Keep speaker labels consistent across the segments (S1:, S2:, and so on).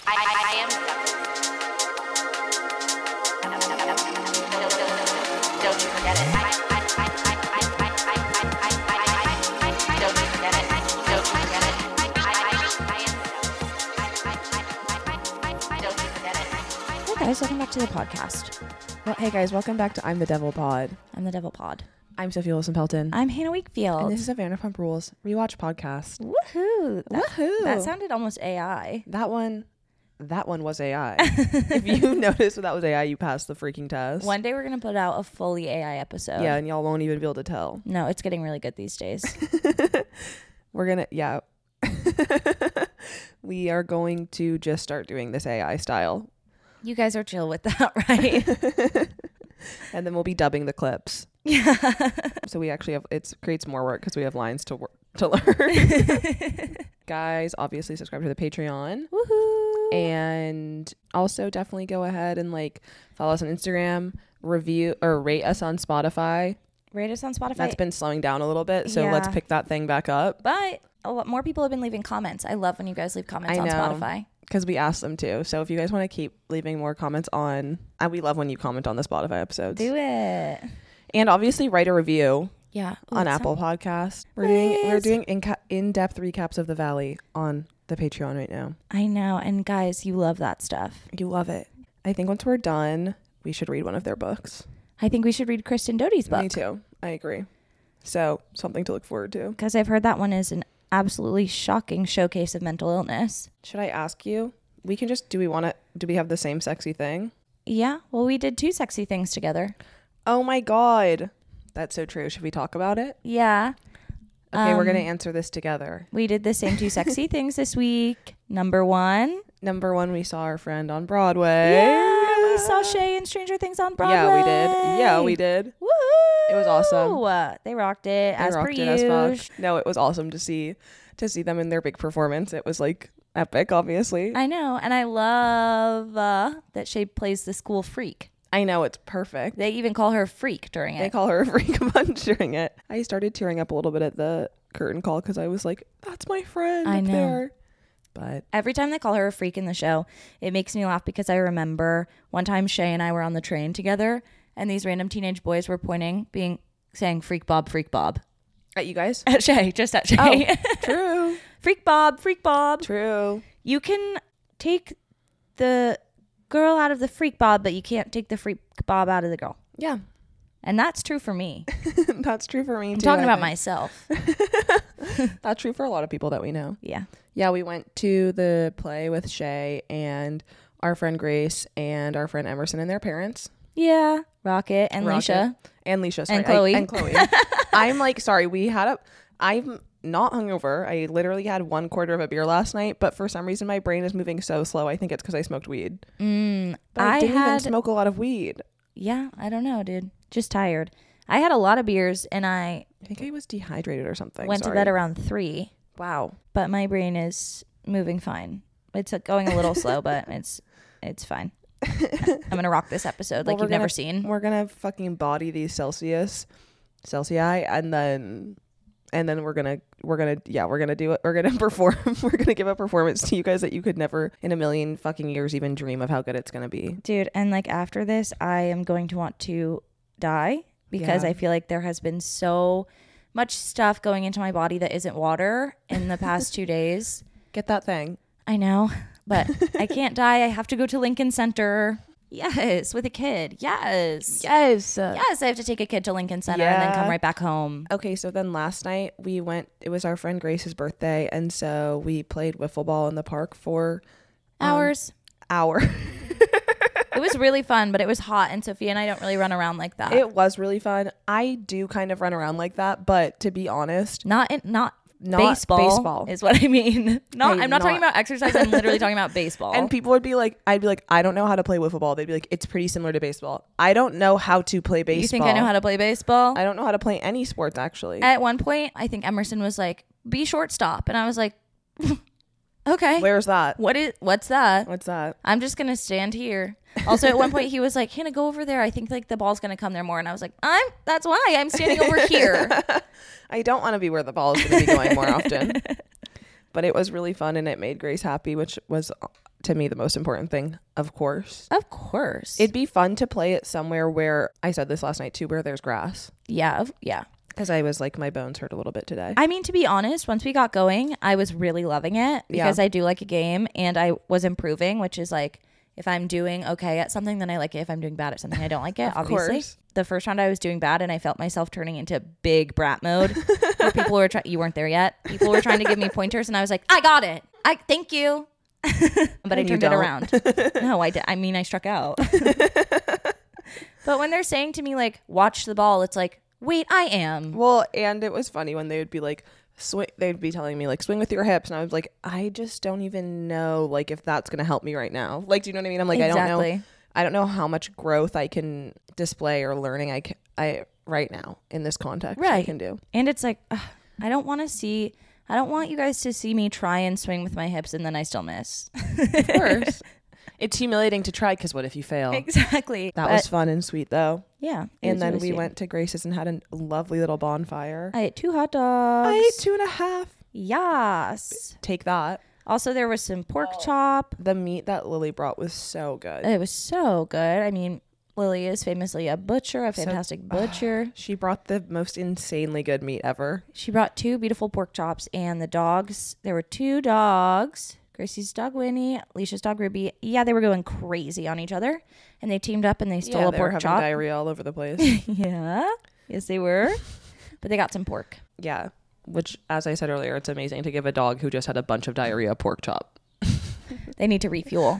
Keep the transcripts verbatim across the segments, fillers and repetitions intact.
S1: I, I, I am the Don't you forget it. I, I, I, I, I, I, I, I, I, I, don't you forget it. Don't you forget it. I, I, I, I am the I, I, I, I, don't you forget it.
S2: Hey guys, welcome back to the podcast.
S3: Well, hey guys, welcome back to I'm the Devil Pod.
S2: I'm the Devil Pod.
S3: I'm Sophia Wilson-Pelton.
S2: I'm Hannah Wakefield.
S3: And this is a Vanderpump Rules rewatch podcast.
S2: Woohoo! That,
S3: Woohoo!
S2: That sounded almost A I.
S3: That one, that one was A I. If you noticed that was A I, you passed the freaking test.
S2: One day we're going to put out a fully A I episode.
S3: Yeah, and y'all won't even be able to tell.
S2: No, it's getting really good these days.
S3: We're going to, yeah. We are going to just start doing this A I style.
S2: You guys are chill with that, right?
S3: And then we'll be dubbing the clips.
S2: Yeah.
S3: So we actually have, it creates more work because we have lines to work to learn. Guys, obviously subscribe to the Patreon.
S2: Woohoo!
S3: And also definitely go ahead and like follow us on Instagram, review or rate us on Spotify.
S2: Rate us on Spotify.
S3: That's been slowing down a little bit. So
S2: Yeah.
S3: let's pick that thing back up.
S2: But a lot more people have been leaving comments. I love when you guys leave comments
S3: I
S2: on
S3: know.
S2: Spotify.
S3: Because we asked them to. So if you guys want to keep leaving more comments on, and we love when you comment on the Spotify episodes.
S2: Do it.
S3: And obviously write a review
S2: Yeah. Ooh,
S3: on
S2: that
S3: Apple
S2: sound-
S3: Podcasts. We're doing we're
S2: Please.
S3: doing in in-depth recaps of the Valley on the Patreon right now.
S2: I know. And guys, you love that stuff.
S3: You love it. I think once we're done, we should read one of their books.
S2: I think we should read Kristen Doty's book.
S3: Me too. I agree. So something to look forward to.
S2: Because I've heard that one is an absolutely shocking showcase of mental illness.
S3: Should I ask you? We can just, do we want to, do we have the same sexy thing?
S2: Yeah. Well, we did two sexy things together.
S3: Oh my God. That's so true. Should we talk about it?
S2: Yeah.
S3: Okay, we're
S2: Um,
S3: going to answer this together.
S2: We did the same two sexy things this week. Number one.
S3: Number one, we saw our friend on Broadway.
S2: Yeah. We saw Shay in Stranger Things on Broadway.
S3: Yeah, we did. Yeah, we did.
S2: Woohoo!
S3: It was awesome.
S2: They rocked it
S3: They
S2: as
S3: rocked
S2: per
S3: it as
S2: usual.
S3: fuck. No, it was awesome to see, to see them in their big performance. It was like epic, obviously.
S2: I know. And I love uh, that Shay plays the school freak.
S3: I know, it's perfect.
S2: They even call her freak during
S3: They
S2: it.
S3: call her a freak a bunch during it. I started tearing up a little bit at the curtain call because I was like, that's my friend
S2: I
S3: up
S2: know.
S3: there. But
S2: Every time they call her a freak in the show, it makes me laugh because I remember one time Shay and I were on the train together and these random teenage boys were pointing, being saying freak Bob, freak Bob.
S3: at you guys?
S2: At Shay, just at Shay.
S3: Oh, true.
S2: Freak Bob, freak Bob.
S3: True.
S2: You can take the girl out of the freak Bob, but you can't take the freak Bob out of the girl.
S3: Yeah.
S2: And that's true for me.
S3: That's true for me
S2: I'm
S3: too.
S2: talking
S3: I
S2: about
S3: think.
S2: myself.
S3: That's true for a lot of people that we know.
S2: Yeah.
S3: Yeah, we went to the play with Shay and our friend Grace and our friend Emerson and their parents.
S2: Yeah. Rocket and
S3: Rocket.
S2: Leisha.
S3: And Leisha. Sorry.
S2: And Chloe.
S3: I, and Chloe. I'm like, sorry, we had a, I'm not hungover. I literally had one quarter of a beer last night, but for some reason my brain is moving so slow. I think it's because I smoked weed.
S2: Mm,
S3: But I,
S2: I
S3: didn't
S2: had,
S3: even smoke a lot of weed.
S2: yeah, I don't know, dude. Just tired. I had a lot of beers and I
S3: I think I was dehydrated or something.
S2: went
S3: Sorry.
S2: to bed around three,
S3: Wow.
S2: but my brain is moving fine. It's uh, going a little slow, but it's it's fine. I'm gonna rock this episode like
S3: Well,
S2: you've
S3: we're
S2: never
S3: gonna-
S2: seen.
S3: We're gonna fucking body these Celsius, Celsius, and then, and then we're gonna, we're gonna, yeah, we're gonna do it. We're gonna perform. We're gonna give a performance to you guys that you could never in a million fucking years even dream of how good it's gonna be.
S2: Dude, and like after this, I am going to want to die because
S3: Yeah.
S2: I feel like there has been so much stuff going into my body that isn't water in the past two days.
S3: Get that thing.
S2: I know, but I can't die. I have to go to Lincoln Center. Yes, with a kid. Yes.
S3: Yes.
S2: Yes, I have to take a kid to Lincoln Center and then
S3: Yeah.
S2: come right back home.
S3: Okay, so then last night we went. It was our friend Grace's birthday, and so we played wiffle ball in the park for um,
S2: Hours.
S3: hour.
S2: It was really fun, but it was hot, and Sophia and I don't really run around like that.
S3: It was really fun. I do kind of run around like that, but to be honest,
S2: not in, not
S3: not
S2: baseball,
S3: baseball.
S2: is what I mean. Not
S3: Hey,
S2: I'm not, talking
S3: not-
S2: about exercise. I'm literally talking about baseball.
S3: And people would be like, I'd be like, I don't know how to play wiffle ball. They'd be like, it's pretty similar to baseball. I don't know how to play baseball.
S2: You think I know how to play baseball?
S3: I don't know how to play any sports, actually.
S2: At one point, I think Emerson was like, "Be shortstop," and I was like, "Okay,
S3: Where's that?
S2: what is what's that?"
S3: What's that?
S2: I'm just gonna stand here. Also, at one point, he was like, "Hannah, go over there. I think like the ball's gonna come there more." And I was like, "I'm. That's why I'm standing over here."
S3: I don't want to be where the ball is going to be going more often. But it was really fun, and it made Grace happy, which was to me the most important thing, of course.
S2: Of course.
S3: It'd be fun to play it somewhere where, I said this last night too, where there's grass.
S2: yeah. of- Yeah.
S3: Because I was like, my bones hurt a little bit today.
S2: I mean, to be honest, once we got going, I was really loving it because
S3: Yeah.
S2: I do like a game and I was improving, which is like, if I'm doing okay at something, then I like it. If I'm doing bad at something, I don't like it,
S3: Of
S2: obviously.
S3: course.
S2: The first round I was doing bad and I felt myself turning into big brat mode where people were trying, you weren't there yet. People were trying to give me pointers and I was like, I got it. I thank you. But I
S3: And you
S2: turned it
S3: don't.
S2: around. No, I did. I mean, I struck out. But when they're saying to me, like, watch the ball, it's like, wait, I am.
S3: Well, and it was funny when they would be like, swing, they'd be telling me like, swing with your hips. And I was like, I just don't even know like if that's going to help me right now. Like, do you know what I mean? I'm like, I don't know.
S2: Exactly.
S3: I don't know how much growth I can display or learning I can, I right now in this context I
S2: Right.
S3: can do.
S2: And it's like, ugh, I don't want to see, I don't want you guys to see me try and swing with my hips and then I still miss.
S3: Of course. It's humiliating to try because what if you fail?
S2: Exactly.
S3: That
S2: But,
S3: was fun and sweet though.
S2: yeah. it
S3: And
S2: was
S3: then
S2: really
S3: we
S2: sweet.
S3: went to Grace's and had a lovely little bonfire.
S2: I ate two hot dogs.
S3: I ate two and a half.
S2: Yes.
S3: Take that.
S2: Also, there was some pork chop.
S3: The meat that Lily brought was so good.
S2: It was so good. I mean, Lily is famously a butcher, a fantastic butcher.
S3: She brought the most insanely good meat ever.
S2: She brought two beautiful pork chops and the dogs. There were two dogs. Gracie's dog Winnie, Alicia's dog Ruby. Yeah, they were going crazy on each other, and they teamed up and they stole
S3: yeah,
S2: a
S3: they were
S2: pork
S3: having
S2: chop.
S3: diarrhea all over the place.
S2: Yeah, yes, they were. But they got some pork.
S3: Yeah, which, as I said earlier, it's amazing to give a dog who just had a bunch of diarrhea a pork chop.
S2: They need to refuel.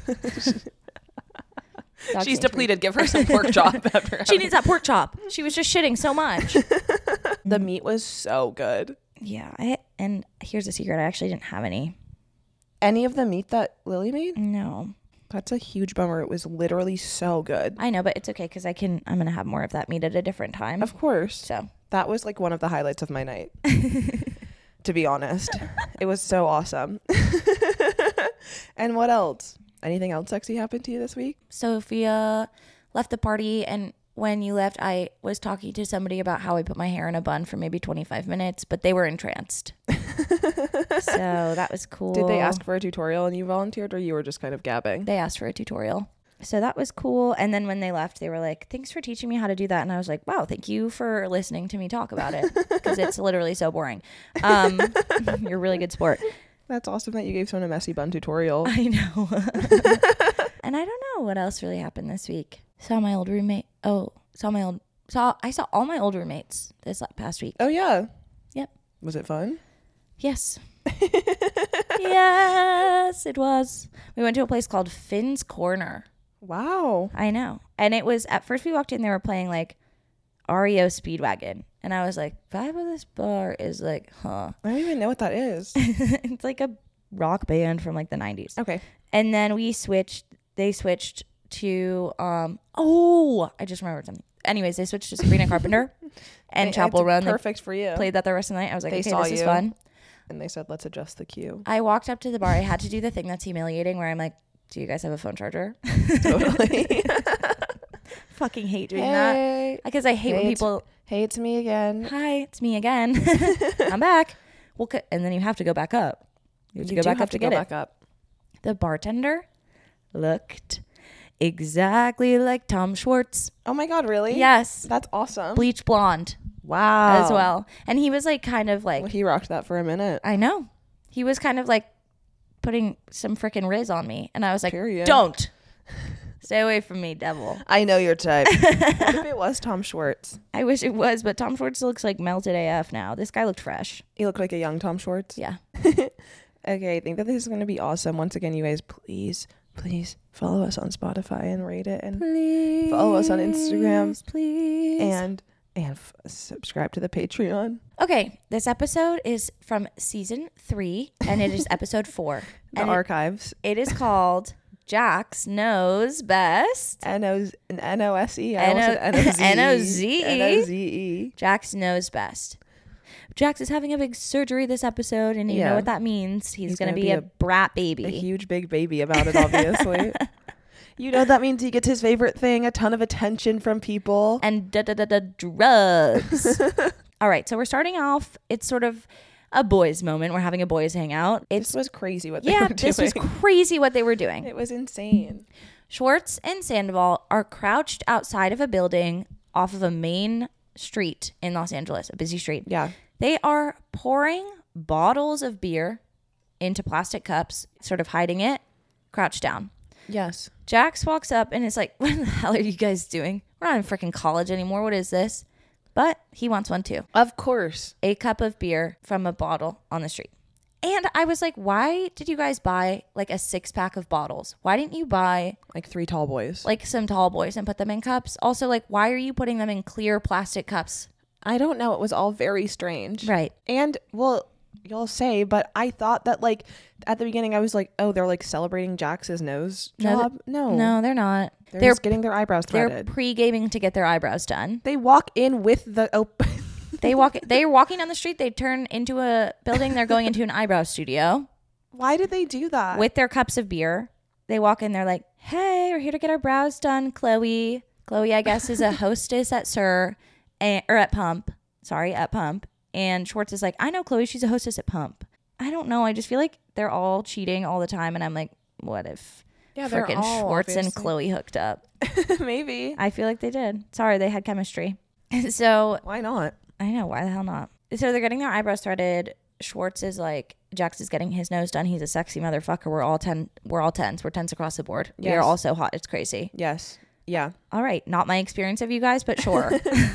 S2: Dogs
S3: She's
S2: need to
S3: depleted. Give her some pork chop. After
S2: re- she needs that pork chop. She was just shitting so much.
S3: the meat was so good.
S2: Yeah, I, and here's a secret: I actually didn't have any.
S3: Any of the meat that Lily made?
S2: No,
S3: That's a huge bummer. It was literally so good.
S2: I know, but it's okay because I can. I'm gonna have more of that meat at a different time.
S3: Of course.
S2: So
S3: That was like one of the highlights of my night. To be honest, it was so awesome. And what else? Anything else sexy happened to you this week?
S2: Sophia left the party, and when you left, I was talking to somebody about how I put my hair in a bun for maybe twenty-five minutes, but they were entranced. So that was cool.
S3: Did they ask for a tutorial and you volunteered, or you were just kind of gabbing?
S2: They asked for a tutorial. So that was cool. And then when they left, they were like, thanks for teaching me how to do that. And I was like, wow, thank you for listening to me talk about it, because it's literally so boring. Um, you're a really good sport.
S3: That's awesome that you gave someone a messy bun tutorial.
S2: I know. And I don't know what else really happened this week. Saw my old roommate. Oh, saw my old, saw, I saw all my old roommates this la- past week.
S3: Oh, yeah.
S2: Yep.
S3: Was it fun?
S2: Yes. Yes, it was. We went to a place called Finn's Corner.
S3: Wow.
S2: I know. And it was, at first we walked in, they were playing like R E O Speedwagon. And I was like, vibe of this bar is like, huh.
S3: I don't even know what that is.
S2: It's like a rock band from like the nineties.
S3: Okay.
S2: And then we switched, they switched to, um, oh, I just remembered something. Anyways, they switched to Sabrina Carpenter and
S3: It's
S2: Chapel Run. They
S3: Perfect for you.
S2: played that the rest of the night. I was like,
S3: They
S2: okay,
S3: saw
S2: this is
S3: you.
S2: fun.
S3: And they said, let's adjust the cue.
S2: I walked up to the bar. I had to do the thing that's humiliating where I'm like, do you guys have a phone charger?
S3: Totally.
S2: Fucking hate doing that.
S3: Hey.
S2: Because I hate when
S3: Hey, it's-
S2: people,
S3: Hey, it's me again.
S2: hi, it's me again. I'm back. Well, c- and then you have to go back up. You have to
S3: You
S2: go
S3: do
S2: back
S3: have
S2: up to,
S3: to go
S2: get
S3: back
S2: it.
S3: up.
S2: The bartender looked exactly like Tom Schwartz.
S3: Oh my God, really?
S2: Yes.
S3: That's awesome.
S2: Bleach blonde
S3: Wow.
S2: as well. And he was like kind of like,
S3: Well, he rocked that for a minute.
S2: I know. He was kind of like putting some freaking Riz on me. And I was like,
S3: Period.
S2: don't. Stay away from me, devil.
S3: I know your type. What if it was Tom Schwartz?
S2: I wish it was, but Tom Schwartz looks like melted A F now. This guy looked fresh.
S3: He looked like a young Tom Schwartz.
S2: Yeah.
S3: Okay, I think that this is going to be awesome. Once again, you guys, please, please follow us on Spotify and rate it, and
S2: Please.
S3: follow us on Instagram.
S2: Please.
S3: and and f- subscribe to the Patreon.
S2: Okay, this episode is from season three, and it is episode four.
S3: The
S2: and
S3: archives.
S2: it, it is called Jax Knows Best.
S3: N O N O S E.
S2: N O-
S3: N O Z
S2: N O Z E.
S3: N O Z E.
S2: Jax Knows Best. Jax is having a big surgery this episode, and you
S3: Yeah.
S2: know what that means. He's,
S3: He's
S2: going to
S3: gonna
S2: be,
S3: be
S2: a,
S3: a-
S2: brat baby.
S3: A huge big baby about it, obviously. You know that means he gets his favorite thing, a ton of attention from people.
S2: and da da da da drugs. All right, so we're starting off. It's sort of a boys moment. We're having a boys hangout. It's
S3: This was crazy what they
S2: yeah,
S3: were doing.
S2: this was crazy what they were doing.
S3: It was insane.
S2: Schwartz and Sandoval are crouched outside of a building off of a main street in Los Angeles, a busy street.
S3: Yeah.
S2: They are pouring bottles of beer into plastic cups, sort of hiding it, crouched down.
S3: Yes.
S2: Jax walks up and is like, what the hell are you guys doing? We're not in freaking college anymore. What is this? But he wants one too.
S3: Of course.
S2: A cup of beer from a bottle on the street. And I was like, why did you guys buy like a six pack of bottles? Why didn't you buy
S3: Like three tall boys.
S2: like some tall boys and put them in cups? Also, like, why are you putting them in clear plastic cups?
S3: I don't know. It was all very strange.
S2: Right.
S3: And, well, you'll say, but I thought that, like, at the beginning, I was like, oh, they're, like, celebrating Jax's nose
S2: No,
S3: job. No.
S2: No, they're not.
S3: They're,
S2: They're
S3: just getting their eyebrows
S2: they're
S3: threaded.
S2: pre-gaming to get their eyebrows done.
S3: They walk in with the open...
S2: They walk. They're walking down the street. They turn into a building. They're going into an eyebrow studio
S3: Why did they do that?
S2: with their cups of beer. They walk in. They're like, "Hey, we're here to get our brows done." Chloe. Chloe, I guess, is a hostess at Sir, and, or at Pump. Sorry, at Pump. And Schwartz is like, "I know Chloe. She's a hostess at Pump." I don't know. I just feel like they're all cheating all the time, and I'm like, what if
S3: Yeah, they're
S2: freaking
S3: all
S2: Schwartz and
S3: obviously-
S2: Chloe hooked up?
S3: Maybe.
S2: I feel like they did. Sorry, they had chemistry. So
S3: Why not?
S2: I know, why the hell not? So they're getting their eyebrows threaded. Schwartz is like, Jax is getting his nose done. He's a sexy motherfucker. We're all ten. We're all tens. We're tens across the board. We are
S3: Yes.
S2: all so hot. It's crazy.
S3: Yes. Yeah.
S2: All right, not my experience of you guys, but sure.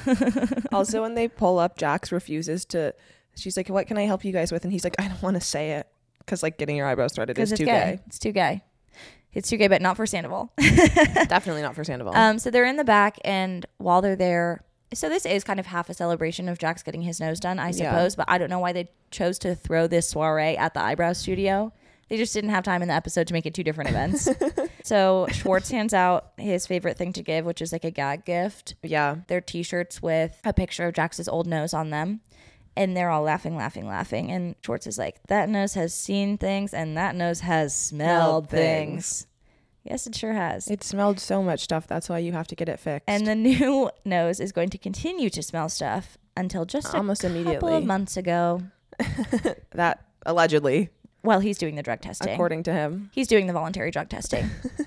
S3: Also, when they pull up, Jax refuses to... She's like, what can I help you guys with? And he's like, I don't want to say it. Because, like, getting your eyebrows threaded is
S2: Because
S3: too
S2: it's gay.
S3: gay.
S2: It's too gay. It's too gay, but not for Sandoval.
S3: Definitely not for Sandoval.
S2: Um, so they're in the back, and while they're there, so this is kind of half a celebration of Jax getting his nose done, I
S3: Yeah.
S2: suppose. But I don't know why they chose to throw this soiree at the eyebrow studio. They just didn't have time in the episode to make it two different events. So Schwartz hands out his favorite thing to give, which is like a gag gift.
S3: yeah.
S2: They're t-shirts with a picture of Jax's old nose on them. And they're all laughing, laughing, laughing. And Schwartz is like, that nose has seen things and that nose has smelled
S3: Smelled
S2: things. Yes, it sure has.
S3: It smelled so much stuff. That's why you have to get it fixed.
S2: And the new nose is going to continue to smell stuff until just
S3: Almost
S2: a couple
S3: immediately.
S2: of months ago.
S3: that, allegedly,
S2: Well, he's doing the drug testing.
S3: according to him.
S2: He's doing the voluntary drug testing.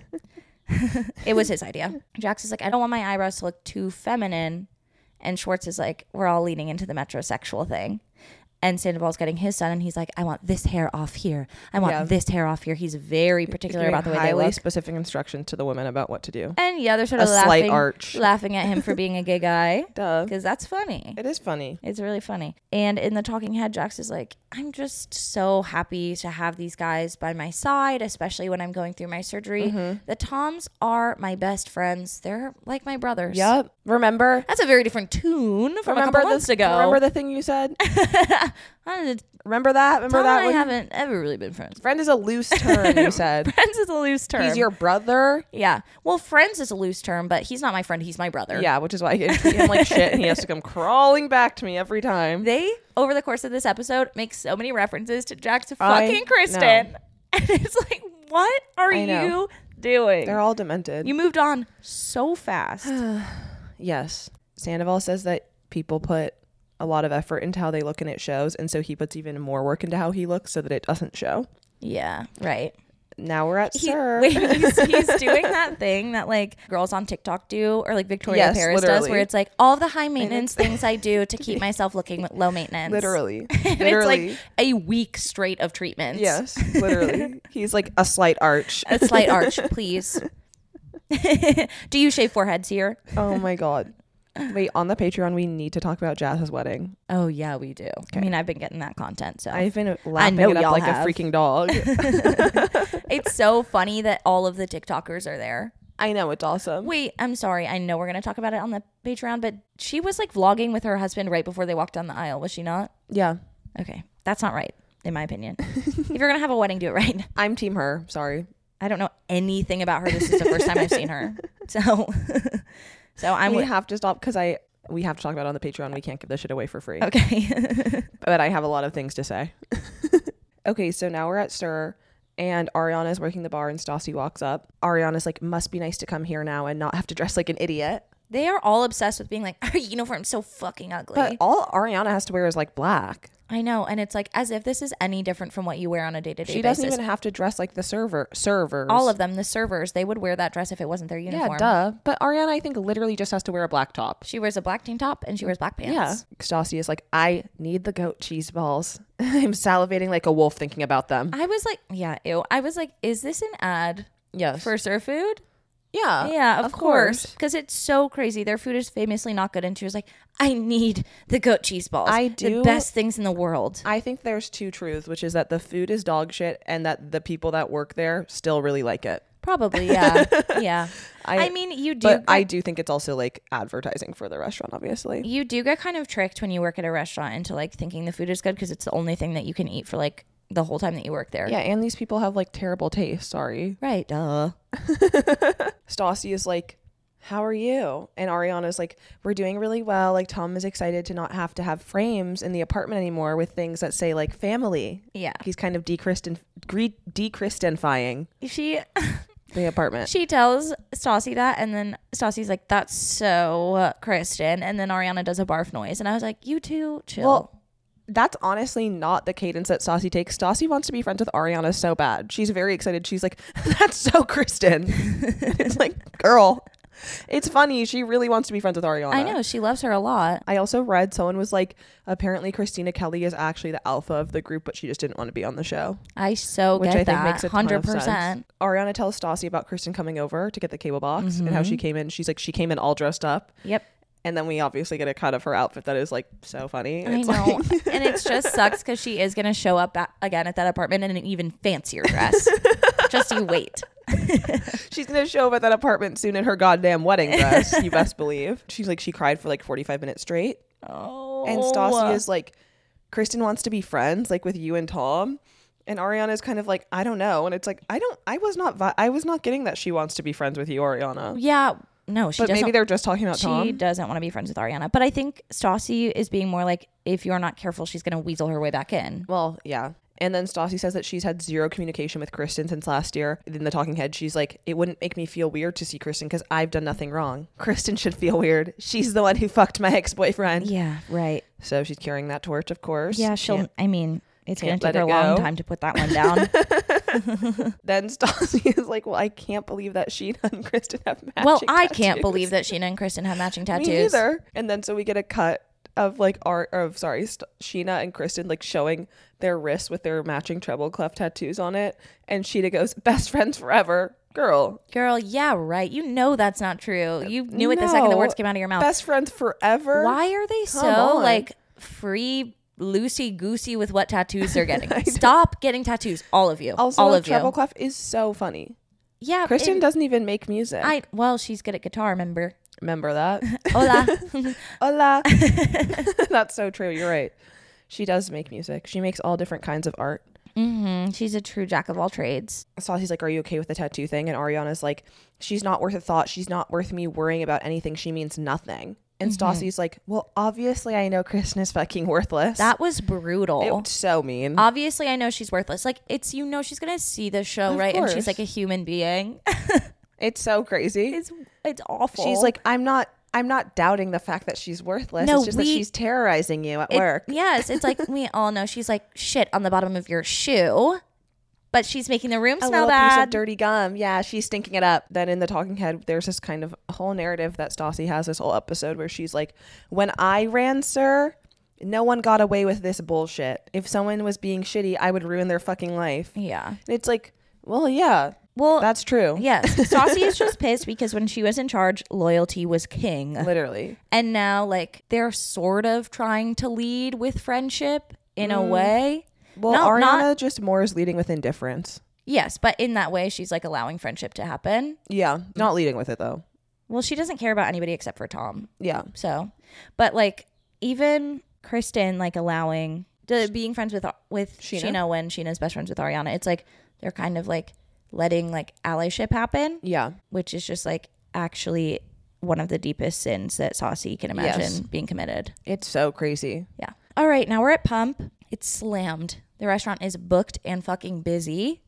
S2: It was his idea. Jax is like, I don't want my eyebrows to look too feminine. And Schwartz is like, we're all leaning into the metrosexual thing. And Sandoval's getting his son, and he's like, I want this hair off here. I want
S3: Yeah.
S2: this hair off here. He's very particular about the way they
S3: highly
S2: look.
S3: specific instructions to the women about what to do.
S2: And yeah, they're sort
S3: A
S2: of
S3: slight
S2: laughing,
S3: arch.
S2: laughing at him for being a gay guy.
S3: Duh.
S2: Because that's funny.
S3: It is funny.
S2: It's really funny. And in the talking head, Jax is like, I'm just so happy to have these guys by my side, especially when I'm going through my surgery.
S3: Mm-hmm.
S2: The Toms are my best friends. They're like my brothers.
S3: Yep. Remember?
S2: That's a very different tune from
S3: remember
S2: a couple
S3: the,
S2: months ago.
S3: Remember the thing you said?
S2: I,
S3: Remember that? Remember
S2: Tom
S3: that?
S2: and I
S3: when-
S2: haven't ever really been friends.
S3: Friend is a loose term, you said.
S2: Friends is a loose term.
S3: He's your brother?
S2: Yeah. Well, friends is a loose term, but he's not my friend. He's my brother.
S3: Yeah, which is why I get treat him like shit and he has to come crawling back to me every time.
S2: They, over the course of this episode, make so many references to Jack's
S3: I
S2: fucking Kristen.
S3: know.
S2: And it's like, what are
S3: I know.
S2: you doing?
S3: They're all demented.
S2: You moved on so fast.
S3: Yes. Sandoval says that people put a lot of effort into how they look and it shows, and so he puts even more work into how he looks so that it doesn't show.
S2: Yeah, right.
S3: Now we're at
S2: He,
S3: Sir.
S2: wait, he's, he's doing that thing that like girls on TikTok do, or like Victoria
S3: Yes,
S2: Paris does,
S3: literally.
S2: where it's like all the high maintenance things I do to keep myself looking low maintenance.
S3: Literally.
S2: And
S3: Literally.
S2: it's like a week straight of treatments.
S3: Yes, literally. He's like a slight arch.
S2: A slight arch, please. Do you shave foreheads here?
S3: Oh my God. Wait, on the Patreon, we need to talk about Jazz's wedding.
S2: Oh yeah, we do. I mean, I've been getting that content, so
S3: I've been laughing
S2: know
S3: it up
S2: y'all
S3: like
S2: have.
S3: a freaking dog.
S2: it's so funny that all of the TikTokers are there.
S3: I know, it's awesome.
S2: Wait, I'm sorry. I know we're gonna talk about it on the Patreon, but she was like vlogging with her husband right before they walked down the aisle, was she not?
S3: Yeah.
S2: Okay, that's not right, in my opinion. If you're gonna have a wedding, do it right.
S3: I'm team her. Sorry.
S2: I don't know anything about her. This is the first time I've seen her, so so I'm
S3: we
S2: with.
S3: have to stop because I we have to talk about it on the Patreon. We can't give this shit away for free.
S2: Okay.
S3: But I have a lot of things to say. Okay, so now we're at Stir, and Ariana's working the bar, and Stassi walks up. Ariana's like, must be nice to come here now and not have to dress like an idiot.
S2: They are all obsessed with being like, our uniform's so fucking ugly.
S3: But all Ariana has to wear is like black.
S2: I know. And it's like as if this is any different from what you wear on a day-to-day
S3: She
S2: basis.
S3: doesn't even have to dress like the server servers.
S2: All of them, the servers, they would wear that dress if it wasn't their uniform.
S3: Yeah, duh. But Ariana, I think, literally just has to wear a black top.
S2: She wears a black tank top and she wears black pants.
S3: Yeah. Stassi is like, I need the goat cheese balls. I'm salivating like a wolf thinking about them.
S2: I was like, yeah, ew. I was like, is this an ad
S3: Yes.
S2: for Surf Food?
S3: Yeah.
S2: Yeah, of,
S3: of
S2: course.
S3: course.
S2: Because it's so crazy. Their food is famously not good. And she was like, I need the goat cheese balls.
S3: I
S2: The
S3: do-
S2: best things in the world.
S3: I think there's two truths, which is that the food is dog shit and that the people that work there still really like it.
S2: Probably, yeah. yeah.
S3: I-
S2: I, mean, you do.
S3: But
S2: get,
S3: I do think it's also like advertising for the restaurant, obviously.
S2: you do get kind of tricked when you work at a restaurant into like thinking the food is good because it's the only thing that you can eat for like the whole time that you work there.
S3: Yeah, and these people have like terrible taste. Sorry.
S2: Right. Duh.
S3: Stassi is like, how are you? And Ariana's like, we're doing really well. Like, Tom is excited to not have to have frames in the apartment anymore with things that say like family.
S2: Yeah.
S3: He's kind of dechristen gre- dechristenifying
S2: She
S3: the apartment.
S2: she tells Stassi that, and then Stassi's like, "That's so uh, Kristen," and then Ariana does a barf noise, and I was like, "You two, chill."
S3: Well, that's honestly not the cadence that Stassi takes. Stassi wants to be friends with Ariana so bad. She's very excited. She's like, that's so Kristen. It's like, girl, it's funny. She really wants to be friends with Ariana.
S2: I know she loves her a lot.
S3: I also read someone was like, apparently Christina Kelly is actually the alpha of the group, but she just didn't want to be on the show.
S2: I so
S3: Which
S2: get
S3: I think
S2: that.
S3: makes a ton
S2: Hundred
S3: of sense.
S2: percent.
S3: Ariana tells Stassi about Kristen coming over to get the cable box and how she came in. She's like, she came in all dressed up.
S2: Yep.
S3: And then we obviously get a cut of her outfit that is like so funny.
S2: I
S3: It's
S2: know,
S3: like
S2: and it just sucks because she is gonna show up at, again at that apartment in an even fancier dress. Just you wait.
S3: she's gonna show up at that apartment soon in her goddamn wedding dress. You best believe. She's like, she cried for like forty-five minutes straight.
S2: Oh.
S3: And Stassi is like, Kristen wants to be friends like with you and Tom. And Ariana is kind of like, I don't know. And it's like, I don't, I was not, vi- I was not getting that she wants to be friends with you, Ariana.
S2: Yeah. No, she
S3: But
S2: doesn't.
S3: maybe they're just talking about
S2: she
S3: Tom.
S2: doesn't want to be friends with Ariana. But I think Stassi is being more like, if you're not careful, she's gonna weasel her way back in.
S3: Well, yeah. And then Stassi says that she's had zero communication with Kristen since last year. In the talking head, she's like, it wouldn't make me feel weird to see Kristen because I've done nothing wrong. Kristen should feel weird. She's the one who fucked my ex-boyfriend.
S2: Yeah. Right.
S3: So she's carrying that torch, of course.
S2: Yeah. She'll.
S3: Can't-
S2: I mean, it's gonna
S3: can't
S2: take
S3: let
S2: her a
S3: it
S2: long
S3: go.
S2: time to put that one down.
S3: Then Stassi is like, well, I can't believe that Sheena and Kristen have matching
S2: Well, I
S3: tattoos.
S2: can't believe that Sheena and Kristen have matching tattoos.
S3: Me either. And then so we get a cut of like art of sorry St- Sheena and Kristen like showing their wrists with their matching treble clef tattoos on it, and Sheena goes, best friends forever. Girl,
S2: Girl, yeah, right. You know that's not true. You knew it the second the
S3: No.
S2: words came out of your mouth.
S3: best friends forever.
S2: Why are they so
S3: on.
S2: like free loosey goosey with what tattoos they're getting? Stop getting tattoos, all of you.
S3: Also,
S2: all
S3: a
S2: of
S3: treble
S2: you.
S3: clef is so funny.
S2: Yeah,
S3: Kristen
S2: it-
S3: doesn't even make music.
S2: I well, she's good at guitar. Remember?
S3: Remember that?
S2: Hola.
S3: Hola. That's so true. You're right. She does make music. She makes all different kinds of art.
S2: hmm She's a true jack of all trades.
S3: Stassi's like, are you okay with the tattoo thing? And Ariana's like, she's not worth a thought. She's not worth me worrying about anything. She means nothing. And
S2: Mm-hmm.
S3: Stassi's like, well, obviously I know Kristen is fucking worthless.
S2: That was brutal.
S3: It was so mean.
S2: Obviously, I know she's worthless. Like, it's, you know, she's gonna see the show,
S3: Of
S2: right? And she's
S3: course.
S2: like a human being.
S3: It's so crazy.
S2: it's it's awful.
S3: She's like, I'm not I'm not doubting the fact that she's worthless.
S2: No,
S3: it's just
S2: we-
S3: that she's terrorizing you at
S2: It-
S3: work.
S2: Yes, it's like we all know she's like shit on the bottom of your shoe, but she's making the room
S3: A
S2: smell
S3: little piece
S2: bad.
S3: of dirty gum. Yeah, she's stinking it up. Then in the talking head, there's this kind of whole narrative that Stassi has this whole episode where she's like, when I ran, sir, no one got away with this bullshit. If someone was being shitty, I would ruin their fucking life.
S2: Yeah.
S3: And it's like, well, yeah,
S2: Well,
S3: that's true.
S2: yes. Stassi is just pissed because when she was in charge, loyalty was king.
S3: Literally.
S2: And now, like, they're sort of trying to lead with friendship in a way.
S3: Well,
S2: No,
S3: Ariana
S2: not-
S3: just more is leading with indifference.
S2: Yes, but in that way, she's like allowing friendship to happen.
S3: Yeah, not leading with it though.
S2: Well, she doesn't care about anybody except for Tom.
S3: Yeah.
S2: So, but like, even Kristen, like, allowing the being friends with with
S3: Sheena?
S2: Sheena when Sheena's best friends with Ariana, it's like they're kind of like letting like allyship happen,
S3: Yeah.
S2: which is just like actually one of the deepest sins that Saucy can imagine
S3: Yes.
S2: being committed.
S3: It's so crazy.
S2: Yeah. All right, now we're at Pump. It's slammed. The restaurant is booked and fucking busy.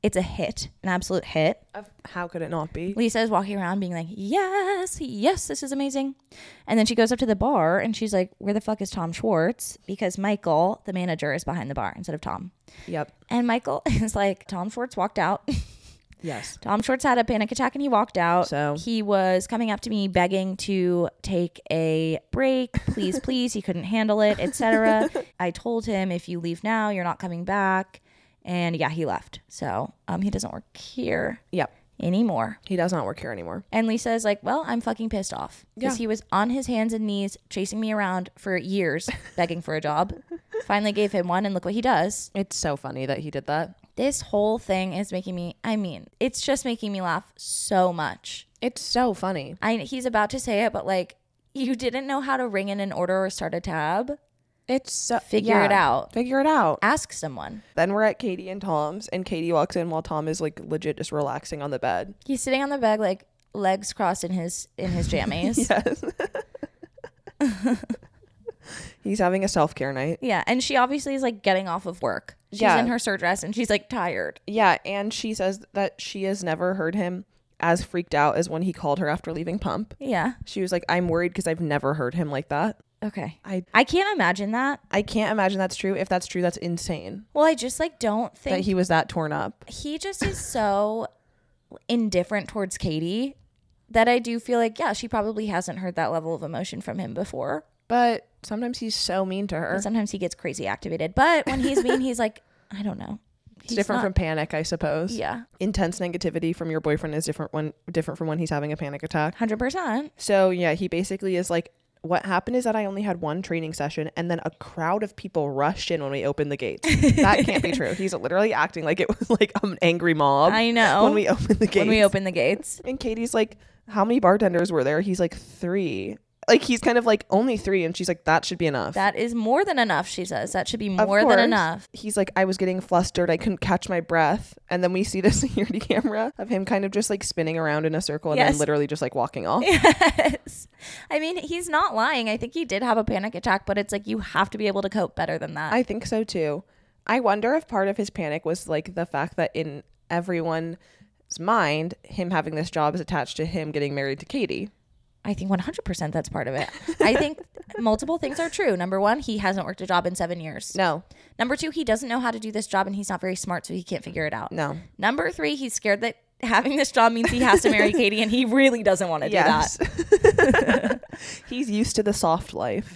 S2: It's a hit, an absolute hit.
S3: How could it not be?
S2: Lisa is walking around being like, yes, yes, this is amazing. And then she goes up to the bar and she's like, where the fuck is Tom Schwartz? Because Michael, the manager, is behind the bar instead of Tom.
S3: Yep.
S2: And Michael is like, Tom Schwartz walked out.
S3: Yes. Tom
S2: Schwartz had a panic attack and he walked out.
S3: So
S2: he was coming up to me begging to take a break. Please, please. He couldn't handle it, et cetera. I told him, if you leave now, you're not coming back. And yeah, he left. So um, he doesn't work here
S3: Yep.
S2: anymore.
S3: He does not work here anymore.
S2: And Lisa is like, well, I'm fucking pissed off. Because
S3: Yeah.
S2: he was on his hands and knees chasing me around for years, begging for a job. Finally gave him one, and look what he does.
S3: It's so funny that he did that.
S2: This whole thing is making me, I mean, it's just making me laugh so much.
S3: It's so funny.
S2: I He's about to say it, but like, you didn't know how to ring in an order or start a tab?
S3: It's so,
S2: Figure
S3: yeah.
S2: it out.
S3: Figure it out.
S2: Ask someone.
S3: Then we're at Katie and Tom's, and Katie walks in while Tom is like legit just relaxing on the bed.
S2: He's sitting on the bed, like legs crossed in his in his jammies.
S3: Yes. He's having a self-care night.
S2: Yeah, and she obviously is like getting off of work. She's
S3: Yeah.
S2: in her surgery dress and she's like tired.
S3: Yeah, and she says that she has never heard him as freaked out as when he called her after leaving Pump.
S2: Yeah.
S3: She was like, I'm worried because I've never heard him like that.
S2: Okay.
S3: I
S2: I can't imagine that.
S3: I can't imagine that's true. If that's true, that's insane.
S2: Well, I just like don't think
S3: That he was that torn up.
S2: he just is so indifferent towards Katie that I do feel like, yeah, she probably hasn't heard that level of emotion from him before.
S3: But sometimes he's so mean to her.
S2: And sometimes he gets crazy activated. But when he's mean, he's like, I don't know.
S3: It's
S2: He's
S3: different
S2: not-
S3: from panic, I suppose.
S2: Yeah.
S3: Intense negativity from your boyfriend is different when different from when he's having a panic attack.
S2: one hundred percent.
S3: So yeah, he basically is like, what happened is that I only had one training session and then a crowd of people rushed in when we opened the gates. That can't be true. He's literally acting like it was like an angry mob.
S2: I know.
S3: When we opened the gates.
S2: When we opened the gates.
S3: And Katie's like, how many bartenders were there? He's like, three. Like, he's kind of like, only three. And she's like, that should be enough.
S2: That is more than enough, she says. That should be
S3: Of
S2: more than
S3: course.
S2: enough.
S3: He's like, I was getting flustered. I couldn't catch my breath. And then we see the security camera of him kind of just like spinning around in a circle and
S2: Yes.
S3: then literally just like walking off.
S2: Yes. I mean, he's not lying. I think he did have a panic attack, but it's like you have to be able to cope better than that.
S3: I think so too. I wonder if part of his panic was like the fact that in everyone's mind, him having this job is attached to him getting married to Katie.
S2: I think one hundred percent that's part of it. I think multiple things are true. Number one, he hasn't worked a job in seven years.
S3: No,
S2: Number two, he doesn't know how to do this job and he's not very smart, so he can't figure it out.
S3: no.
S2: Number three, he's scared that having this job means he has to marry Katie and he really doesn't want to do
S3: Yes.
S2: that.
S3: He's used to the soft life.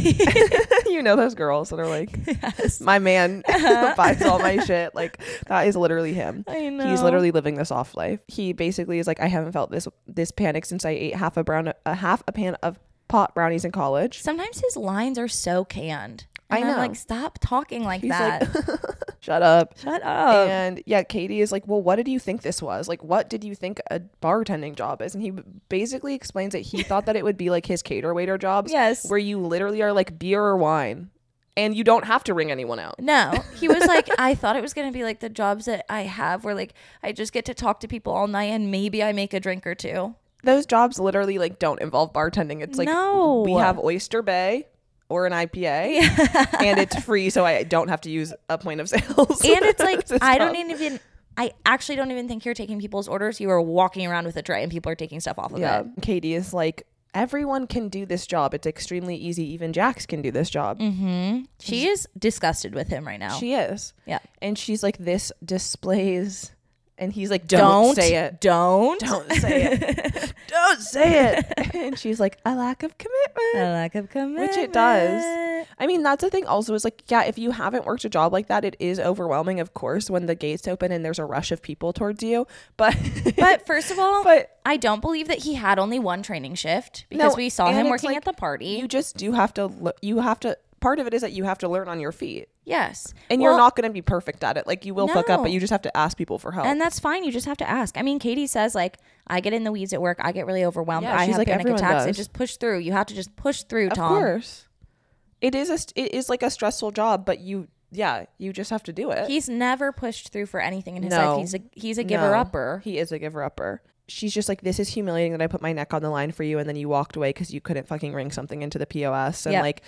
S3: You know those girls that are like,
S2: Yes.
S3: my man buys all my shit. Like, that is literally him.
S2: I know.
S3: He's literally living the soft life. He basically is like, I haven't felt this this panic since I ate half a brown a half a pan of pot brownies in college.
S2: Sometimes his lines are so canned.
S3: I
S2: And I'm
S3: know.
S2: like, stop talking like
S3: He's
S2: that.
S3: like, shut up.
S2: Shut up.
S3: And yeah, Katie is like, well, what did you think this was? Like, what did you think a bartending job is? And he basically explains that he thought that it would be like his cater waiter jobs.
S2: Yes.
S3: Where you literally are like beer or wine. And you don't have to ring anyone out.
S2: No, he was like, I thought it was going to be like the jobs that I have where like I just get to talk to people all night and maybe I make a drink or two.
S3: Those jobs literally like don't involve bartending. It's like,
S2: No.
S3: we have Oyster Bay or an I P A and it's free. So I don't have to use a point of sales.
S2: And it's like,
S3: It's
S2: I
S3: tough.
S2: don't even, I actually don't even think you're taking people's orders. You are walking around with a tray and people are taking stuff off of
S3: Yeah.
S2: it.
S3: Katie is like, everyone can do this job. It's extremely easy. Even Jax can do this job.
S2: Mm-hmm. She is disgusted with him right now.
S3: She is.
S2: Yeah.
S3: And she's like, this displays. And he's like, don't,
S2: Don't
S3: say it.
S2: Don't.
S3: Don't say it. Don't say it. And she's like, a lack of commitment.
S2: A lack of commitment.
S3: Which it does. I mean, that's the thing also is like, yeah, if you haven't worked a job like that, it is overwhelming, of course, when the gates open and there's a rush of people towards you. But,
S2: But first of all,
S3: but
S2: I don't believe that he had only one training shift because
S3: No,
S2: we saw
S3: and
S2: him
S3: it's
S2: working
S3: like
S2: at the party.
S3: you just do have to, lo- you have to, part of it is that you have to learn on your feet.
S2: Yes.
S3: And
S2: Well,
S3: you're not going to be perfect at it. Like, you will fuck up,
S2: No.
S3: but you just have to ask people for help.
S2: And that's fine. You just have to ask. I mean, Katie says, like, I get in the weeds at work. I get really overwhelmed.
S3: Yeah,
S2: I
S3: she's
S2: have
S3: like,
S2: panic
S3: everyone
S2: attacks. I
S3: does.
S2: just push through. You have to just push through,
S3: Of
S2: Tom.
S3: course. It is a, st- it is like a stressful job, but you, yeah, you just have to do it.
S2: He's never pushed through for anything in his
S3: No.
S2: life. He's a he's a giver upper.
S3: He is a giver upper. She's just like, this is humiliating that I put my neck on the line for you and then you walked away because you couldn't fucking ring something into the P O S. And
S2: Yep.
S3: like,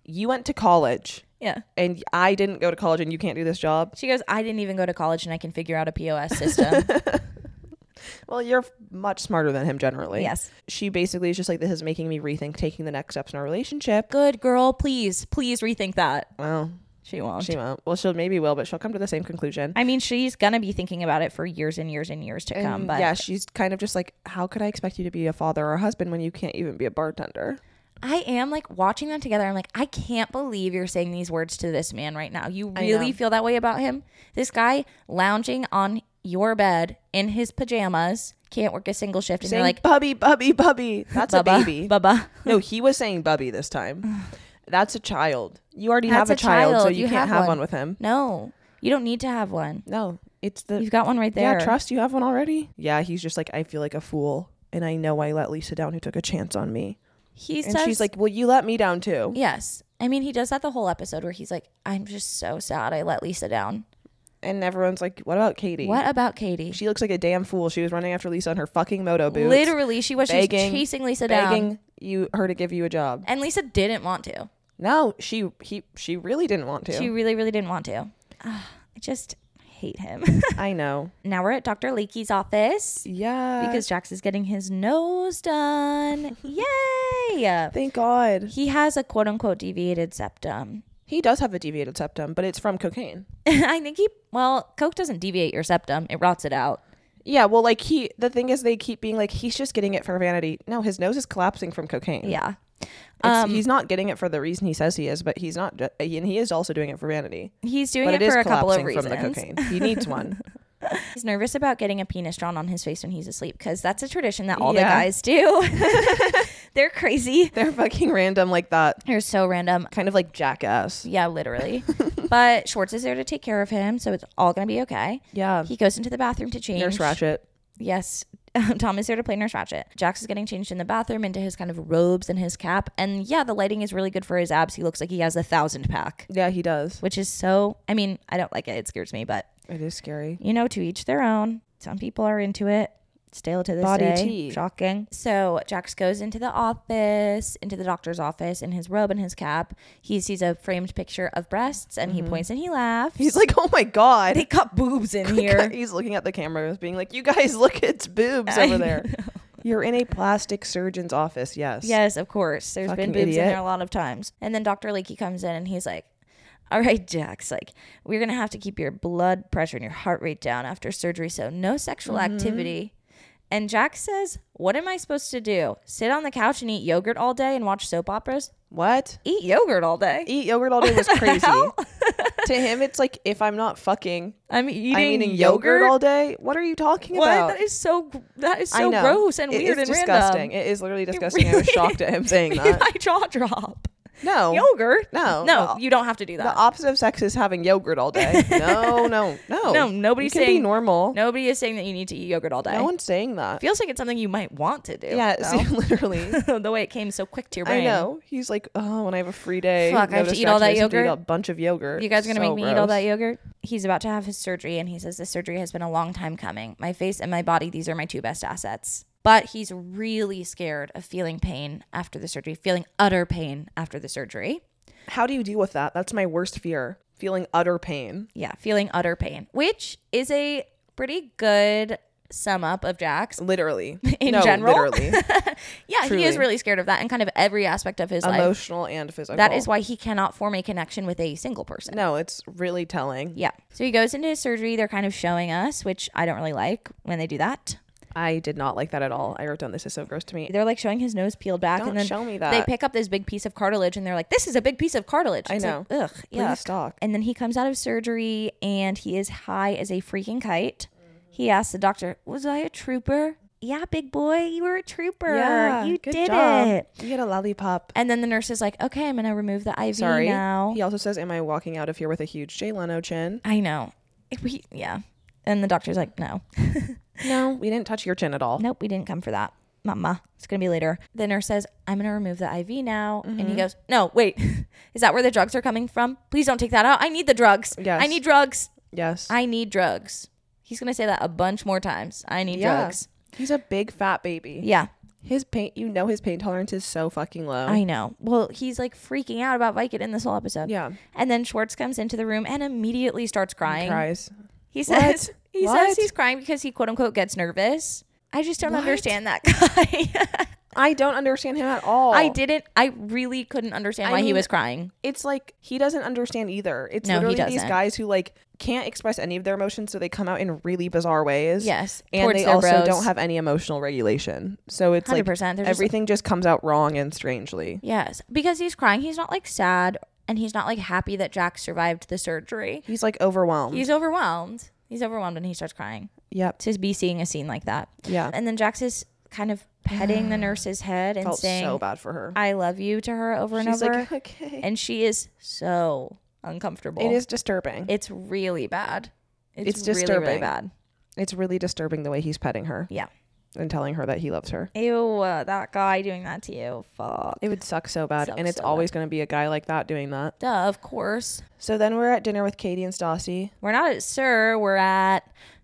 S3: you went to college
S2: Yeah.
S3: and I didn't go to college and you can't do this job.
S2: She goes, I didn't even go to college and I can figure out a P O S system.
S3: Well, you're much smarter than him generally.
S2: Yes.
S3: She basically is just like, this is making me rethink taking the next steps in our relationship.
S2: Good girl. Please, please rethink that.
S3: Well,
S2: She won't.
S3: she won't. Well, she'll maybe will, but she'll come to the same conclusion.
S2: I mean, she's going to be thinking about it for years and years and years to
S3: And
S2: come. But
S3: yeah, she's kind of just like, how could I expect you to be a father or a husband when you can't even be a bartender?
S2: I am like watching them together. I'm like, I can't believe you're saying these words to this man right now. You
S3: I
S2: really
S3: know.
S2: feel that way about him? This guy lounging on your bed in his pajamas, can't work a single shift. And
S3: Saying
S2: you're like,
S3: bubby, bubby, bubby. That's a
S2: Bubba,
S3: baby.
S2: Bubba.
S3: No, he was saying bubby this time. That's a child. You already
S2: That's
S3: have a,
S2: a
S3: child, so
S2: child.
S3: you,
S2: You
S3: can't
S2: have
S3: have
S2: one.
S3: one with him.
S2: No, you don't need to have one.
S3: No, it's the
S2: You've got one right there.
S3: yeah. Trust you have one already. Yeah, he's just like, I feel like a fool, and I know I let Lisa down, who took a chance on me.
S2: He
S3: And
S2: says,
S3: she's like, well, you let me down too.
S2: yes. I mean, he does that the whole episode where he's like, I'm just so sad I let Lisa down.
S3: And everyone's like, what about Katie?
S2: What about Katie?
S3: She looks like a damn fool. She was running after Lisa on her fucking moto boots.
S2: Literally, she was just
S3: begging-
S2: chasing Lisa down.
S3: begging you her to give you a job.
S2: And Lisa didn't want to.
S3: No, she he she really didn't want to.
S2: She really, really didn't want to. Ugh, I just hate him.
S3: I know.
S2: Now we're at Doctor Leakey's office
S3: Yeah.
S2: because Jax is getting his nose done. Yay!
S3: thank God.
S2: He has a quote unquote deviated septum.
S3: He does have a deviated septum, but it's from cocaine.
S2: I think he, well, Coke doesn't deviate your septum, it rots it out.
S3: Yeah, well, like he, the thing is, they keep being like, he's just getting it for vanity. No, his nose is collapsing from cocaine.
S2: Yeah.
S3: It's,
S2: Um,
S3: he's not getting it for the reason he says he is, but he's not, ju- and he is also doing it for vanity.
S2: He's doing
S3: But
S2: it,
S3: it is
S2: for a couple of
S3: collapsing
S2: reasons.
S3: from the cocaine. He needs one.
S2: He's nervous about getting a penis drawn on his face when he's asleep because that's a tradition that all the
S3: Yeah.
S2: guys do. They're crazy.
S3: They're fucking random like that.
S2: They're so random.
S3: Kind of like jackass.
S2: Yeah, literally. But Schwartz is there to take care of him, so it's all going to be okay.
S3: Yeah.
S2: He goes into the bathroom to change.
S3: Nurse Ratchet.
S2: Yes. Tom is there to play Nurse Ratchet. Jax is getting changed in the bathroom into his kind of robes and his cap. And yeah, the lighting is really good for his abs. He looks like he has a thousand pack,
S3: Yeah, he does.
S2: which is so, I mean, I don't like it. It scares me, but
S3: It is scary.
S2: you know, to each their own. Some people are into it. Still to this
S3: Body
S2: day.
S3: tea.
S2: Shocking. So Jax goes into the office, into the doctor's office in his robe and his cap. He sees a framed picture of breasts and he points and he laughs.
S3: He's like, oh my God.
S2: they got boobs in here.
S3: He's looking at the cameras being like, you guys look, it's boobs
S2: I
S3: over there. You're in a plastic surgeon's office. Yes.
S2: Yes, of course. There's
S3: Fucking
S2: been boobs in
S3: idiot.
S2: there a lot of times. And then Doctor Leakey comes in and he's like, all right, Jax, like, we're going to have to keep your blood pressure and your heart rate down after surgery. So no sexual
S3: Mm-hmm.
S2: activity. And Jax says, what am I supposed to do? Sit on the couch and eat yogurt all day and watch soap operas?
S3: What?
S2: Eat yogurt all day.
S3: Eat yogurt all day was crazy.
S2: hell?
S3: To him, it's like, if I'm not fucking,
S2: I'm eating,
S3: I'm eating yogurt all day. What are you talking
S2: What?
S3: about?
S2: That is so gr- that is
S3: I
S2: so
S3: know.
S2: gross and
S3: It
S2: weird
S3: is
S2: and
S3: disgusting.
S2: random.
S3: It is literally disgusting. I
S2: really
S3: was shocked at him saying
S2: Made
S3: that.
S2: my jaw drop.
S3: No.
S2: Yogurt?
S3: No.
S2: No,
S3: The-
S2: you don't have to do that.
S3: The opposite of sex is having yogurt all day. No, no, no.
S2: No, nobody's
S3: you can be
S2: saying-
S3: normal.
S2: Nobody is saying that you need to eat yogurt all day.
S3: No one's saying that.
S2: Feels like it's something you might want to do.
S3: Yeah,
S2: though.
S3: see, literally.
S2: The way it came so quick to your brain.
S3: I know. He's like, oh, when I have a free day,
S2: Fuck, I have
S3: no
S2: to eat all that
S3: distractions, I have to eat
S2: yogurt?
S3: a bunch of yogurt.
S2: You guys are gonna
S3: So
S2: make me eat all
S3: gross.
S2: that yogurt? He's about to have his surgery, and he says the surgery has been a long time coming. My face and my body, these are my two best assets. But he's really scared of feeling pain after the surgery, feeling utter pain after the surgery.
S3: How do you deal with that? That's my worst fear. Feeling utter pain.
S2: Yeah, feeling utter pain, which is a pretty good sum up of Jax.
S3: Literally.
S2: In
S3: no,
S2: general?
S3: Literally.
S2: Yeah, he
S3: Truly.
S2: is really scared of that in kind of every aspect of his life.
S3: Emotional and physical.
S2: That is why he cannot form a connection with a single person.
S3: No, it's really telling.
S2: Yeah. So he goes into his surgery. They're kind of showing us, which I don't really like when they do that.
S3: I did not like that at all. I wrote down, this is so gross to me.
S2: They're like showing his nose peeled back.
S3: Don't
S2: and then
S3: show me
S2: They
S3: that.
S2: pick up this big piece of cartilage and they're like, this is a big piece of cartilage.
S3: I
S2: It's
S3: know.
S2: Like, ugh.
S3: Please
S2: Yeah.
S3: stop.
S2: And then he comes out of surgery and he is high as a freaking kite. He asks the doctor, was I a trooper? Yeah, big boy, you were a trooper.
S3: Yeah,
S2: you
S3: good
S2: did
S3: job.
S2: it.
S3: You get a lollipop.
S2: And then the nurse is like, okay, I'm going to remove the I V
S3: Sorry.
S2: now.
S3: He also says, am I walking out of here with a huge Jay Leno chin?
S2: I know. We, yeah. And the doctor's like, no.
S3: No, we didn't touch your chin at all.
S2: Nope, we didn't come for that. Mama, it's going to be later. The nurse says, I'm going to remove the I V now. And he goes, no, wait. Is that where the drugs are coming from? Please don't take that out. I need the drugs.
S3: Yes.
S2: I need drugs.
S3: Yes.
S2: I need drugs. He's going to say that a bunch more times. I need
S3: Yeah.
S2: drugs.
S3: He's a big fat baby.
S2: Yeah.
S3: His pain, you know, his pain tolerance is so fucking low.
S2: I know. Well, he's like freaking out about Vicodin this whole episode.
S3: Yeah.
S2: And then Schwartz comes into the room and immediately starts crying.
S3: He cries.
S2: He says he
S3: What?
S2: says he's crying because he quote unquote gets nervous. I just don't
S3: What?
S2: understand that guy.
S3: I don't understand him at all.
S2: I didn't. I really couldn't understand
S3: I
S2: why he
S3: mean,
S2: was crying.
S3: It's like he doesn't understand either. It's
S2: No, he
S3: literally these
S2: doesn't.
S3: guys who like can't express any of their emotions, so they come out in really bizarre ways.
S2: Yes,
S3: and
S2: towards
S3: they
S2: their
S3: also
S2: bros.
S3: don't have any emotional regulation. So it's
S2: one hundred
S3: like
S2: percent. They're just
S3: everything just comes out wrong and strangely.
S2: Yes, because he's crying. He's not like sad and he's not like happy that Jack survived the surgery.
S3: He's like overwhelmed.
S2: He's overwhelmed. He's overwhelmed and he starts crying.
S3: Yep.
S2: To be seeing a scene like that.
S3: Yeah.
S2: And then Jax is kind of petting the nurse's head and
S3: Felt
S2: saying,
S3: so bad for her.
S2: I love you to her over and
S3: She's
S2: over.
S3: like, okay.
S2: And she is so uncomfortable.
S3: It is disturbing.
S2: It's really bad. It's,
S3: It's
S2: really,
S3: disturbing.
S2: really bad.
S3: It's really disturbing the way he's petting her
S2: Yeah.
S3: and telling her that he loves her.
S2: Ew, uh, that guy doing that to you. Fuck.
S3: It would suck so bad.
S2: Sucks
S3: and it's
S2: so
S3: always going to be a guy like that doing that.
S2: Duh, of course.
S3: So then we're at dinner with Katie and Stassi.
S2: We're not at Sir. We're at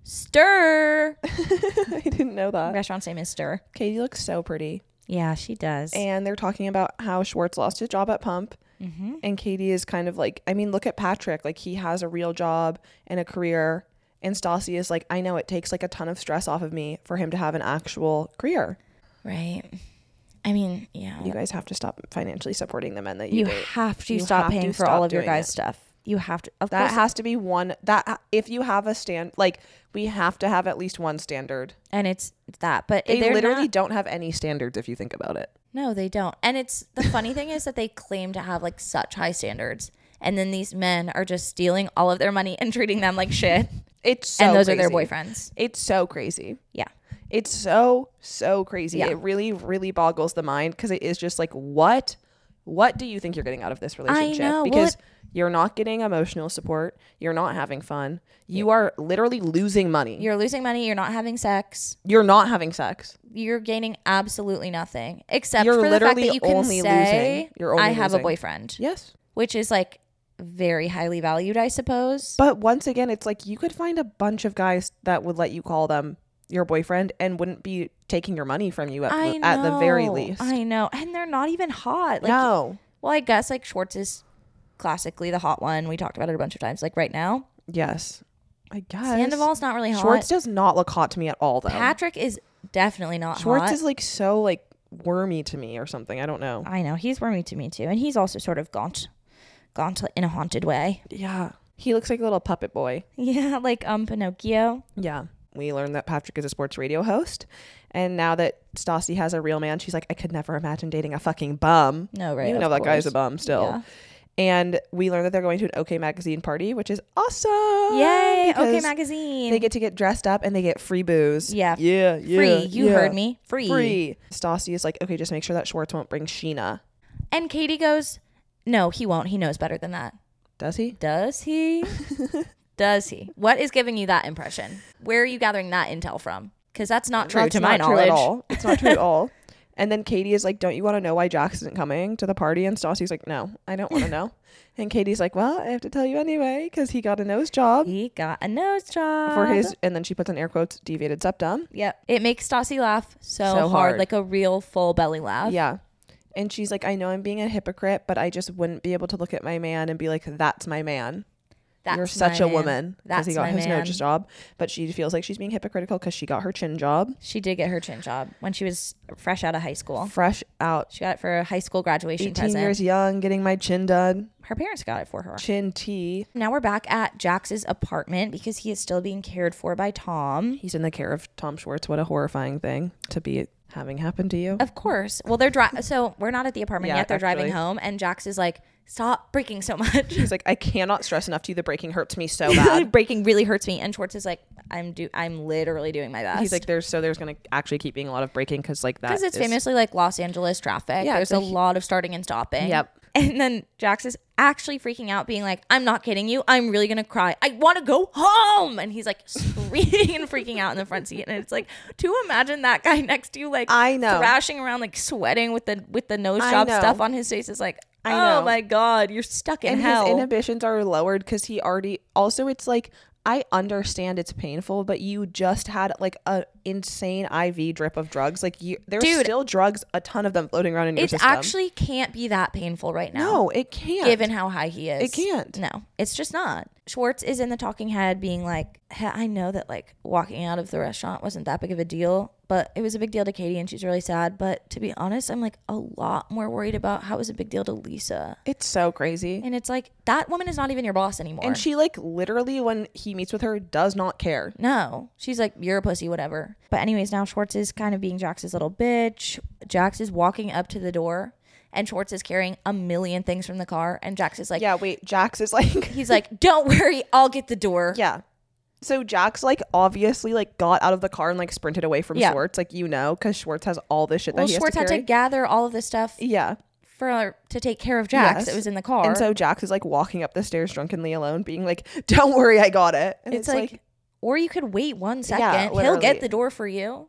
S2: Stir.
S3: I didn't know that.
S2: Restaurant's name is Stir.
S3: Katie looks so pretty.
S2: Yeah, she does.
S3: And they're talking about how Schwartz lost his job at Pump.
S2: Mm-hmm.
S3: And Katie is kind of like, I mean, look at Patrick. Like, he has a real job and a career. And Stassi is like, I know it takes like a ton of stress off of me for him to have an actual career.
S2: Right. I mean, yeah.
S3: You guys have to stop financially supporting the men that you,
S2: You
S3: date.
S2: have to
S3: You
S2: stop
S3: have to
S2: paying for
S3: stop
S2: all of your
S3: doing
S2: guys'
S3: it.
S2: stuff. You have to. Of
S3: That
S2: course.
S3: has to be one. That if you have a stand, like we have to have at least one standard.
S2: and it's that. But
S3: They
S2: they're
S3: literally
S2: not-
S3: don't have any standards if you think about it.
S2: No, they don't. And it's the funny thing is that they claim to have like such high standards. And then these men are just stealing all of their money and treating them like shit.
S3: It's so
S2: and those
S3: crazy.
S2: are their boyfriends.
S3: It's so crazy.
S2: Yeah.
S3: It's so so crazy.
S2: Yeah.
S3: It really really boggles the mind because it is just like what what do you think you're getting out of this relationship?
S2: know. Well,
S3: Because
S2: it-
S3: you're not getting emotional support. You're not having fun. You are literally losing money.
S2: You're losing money. You're not having sex.
S3: You're not having sex.
S2: You're gaining absolutely nothing except
S3: You're
S2: for the fact
S3: literally
S2: that you can
S3: only
S2: say,
S3: losing. You're only
S2: I have
S3: losing.
S2: a boyfriend,
S3: Yes.
S2: which is like very highly valued, I suppose.
S3: But once again, it's like you could find a bunch of guys that would let you call them your boyfriend and wouldn't be taking your money from you at,
S2: I know.
S3: at the very least.
S2: I know. And they're not even hot. Like,
S3: no.
S2: Well, I guess like Schwartz is classically the hot one. We talked about it a bunch of times. Like right now,
S3: Yes. I guess.
S2: Sandoval's not really hot.
S3: Schwartz does not look hot to me at all, though.
S2: Patrick is definitely not
S3: Schwartz
S2: hot.
S3: is like so like wormy to me or something. I don't know.
S2: I know. He's wormy to me too. And he's also sort of gaunt. Gaunt in a haunted way.
S3: Yeah. He looks like a little puppet boy.
S2: Yeah, like um Pinocchio.
S3: Yeah. We learned that Patrick is a sports radio host. And now that Stassi has a real man, she's like, I could never imagine dating a fucking bum.
S2: No, right.
S3: You
S2: of
S3: know that guy's
S2: course.
S3: a bum still.
S2: Yeah.
S3: And we learned that they're going to an OK Magazine party, which is awesome.
S2: Yay,
S3: because
S2: OK Magazine.
S3: They get to get dressed up and they get free booze.
S2: Yeah.
S3: Yeah. Yeah.
S2: Free. You
S3: yeah.
S2: heard me. Free.
S3: Free. Stassi is like, okay, just make sure that Schwartz won't bring Sheena.
S2: And Katie goes, no, he won't. He knows better than that.
S3: Does he?
S2: Does he? Does he? What is giving you that impression? Where are you gathering that intel from? Because that's not true
S3: That's
S2: to my
S3: not true
S2: knowledge.
S3: at all. It's not true at all. And then Katie is like, don't you want to know why Jax isn't coming to the party? And Stassi's like, no, I don't want to know. And Katie's like, well, I have to tell you anyway because he got a nose job
S2: He got a nose job.
S3: for his, and then she puts in air quotes, deviated septum.
S2: Yep. It makes Stassi laugh so,
S3: So
S2: hard,
S3: hard.
S2: like a real full belly laugh.
S3: Yeah. And she's like, I know I'm being a hypocrite, but I just wouldn't be able to look at my man and be like, that's my man.
S2: That's
S3: You're such
S2: my
S3: a
S2: man.
S3: woman because
S2: That's
S3: he got
S2: my
S3: his
S2: man.
S3: nose job. But she feels like she's being hypocritical because she got her chin job
S2: She did get her chin job when she was fresh out of high school.
S3: fresh out.
S2: She got it for a high school graduation
S3: eighteen
S2: present.
S3: years young, getting my chin done.
S2: Her parents got it for her.
S3: Chin tea.
S2: Now we're back at Jax's apartment because he is still being cared for by Tom.
S3: He's in the care of Tom Schwartz. What a horrifying thing to be having happen to you.
S2: Of course. Well, they're driving. So we're not at the apartment
S3: Yeah,
S2: yet. They're driving
S3: actually.
S2: home, and Jax is like, "Stop braking so much.
S3: He's like, I cannot stress enough to you. The braking hurts me so bad.
S2: Braking really hurts me." And Schwartz is like, "I'm do. I'm literally doing my best."
S3: He's like, there's so there's gonna actually keep being a lot of braking because like that
S2: because it's
S3: is-
S2: famously like Los Angeles traffic.
S3: Yeah,
S2: There's
S3: it's
S2: a
S3: a hu-
S2: lot of starting and stopping.
S3: Yep.
S2: And then Jax is actually freaking out, being like, "I'm not kidding you. I'm really gonna cry. I want to go home." And he's like screaming and freaking out in the front seat. And it's like, to imagine that guy next to you, like
S3: I know.
S2: thrashing around, like sweating with the with the nose
S3: I
S2: job
S3: know.
S2: stuff on his face is like,
S3: I
S2: oh
S3: know.
S2: my god, you're stuck in
S3: and
S2: hell.
S3: his inhibitions are lowered because he already also it's like I understand it's painful, but you just had like a insane I V drip of drugs. Like you, there's
S2: Dude,
S3: still drugs, a ton of them floating around in your
S2: It
S3: system.
S2: actually can't be that painful right now.
S3: No, it can't.
S2: Given how high he is.
S3: It can't.
S2: No, it's just not. Schwartz is in the talking head being like, "Hey, I know that like walking out of the restaurant wasn't that big of a deal, but it was a big deal to Katie and she's really sad. But to be honest, I'm like a lot more worried about how it was a big deal to Lisa.
S3: It's so crazy.
S2: And it's like, that woman is not even your boss anymore.
S3: And she like literally when he meets with her does not care.
S2: No, she's like, you're a pussy, whatever. But anyways, now Schwartz is kind of being Jax's little bitch. Jax is walking up to the door and Schwartz is carrying a million things from the car. And Jax is like,
S3: Yeah, wait, Jax is like
S2: he's like, don't worry, I'll get the door.
S3: Yeah. So Jax like obviously like got out of the car and like sprinted away from
S2: Yeah.
S3: Schwartz, like you know, because Schwartz has all this shit
S2: Well,
S3: that he
S2: Schwartz
S3: has to
S2: had
S3: carry.
S2: to gather all of this stuff
S3: Yeah.
S2: for to take care of Jax.
S3: Yes.
S2: It was in the car.
S3: And so Jax is like walking up the stairs drunkenly alone, being like, "Don't worry, I got it." And
S2: it's, like, or you could wait one second.
S3: Yeah,
S2: He'll
S3: literally.
S2: get the door for you.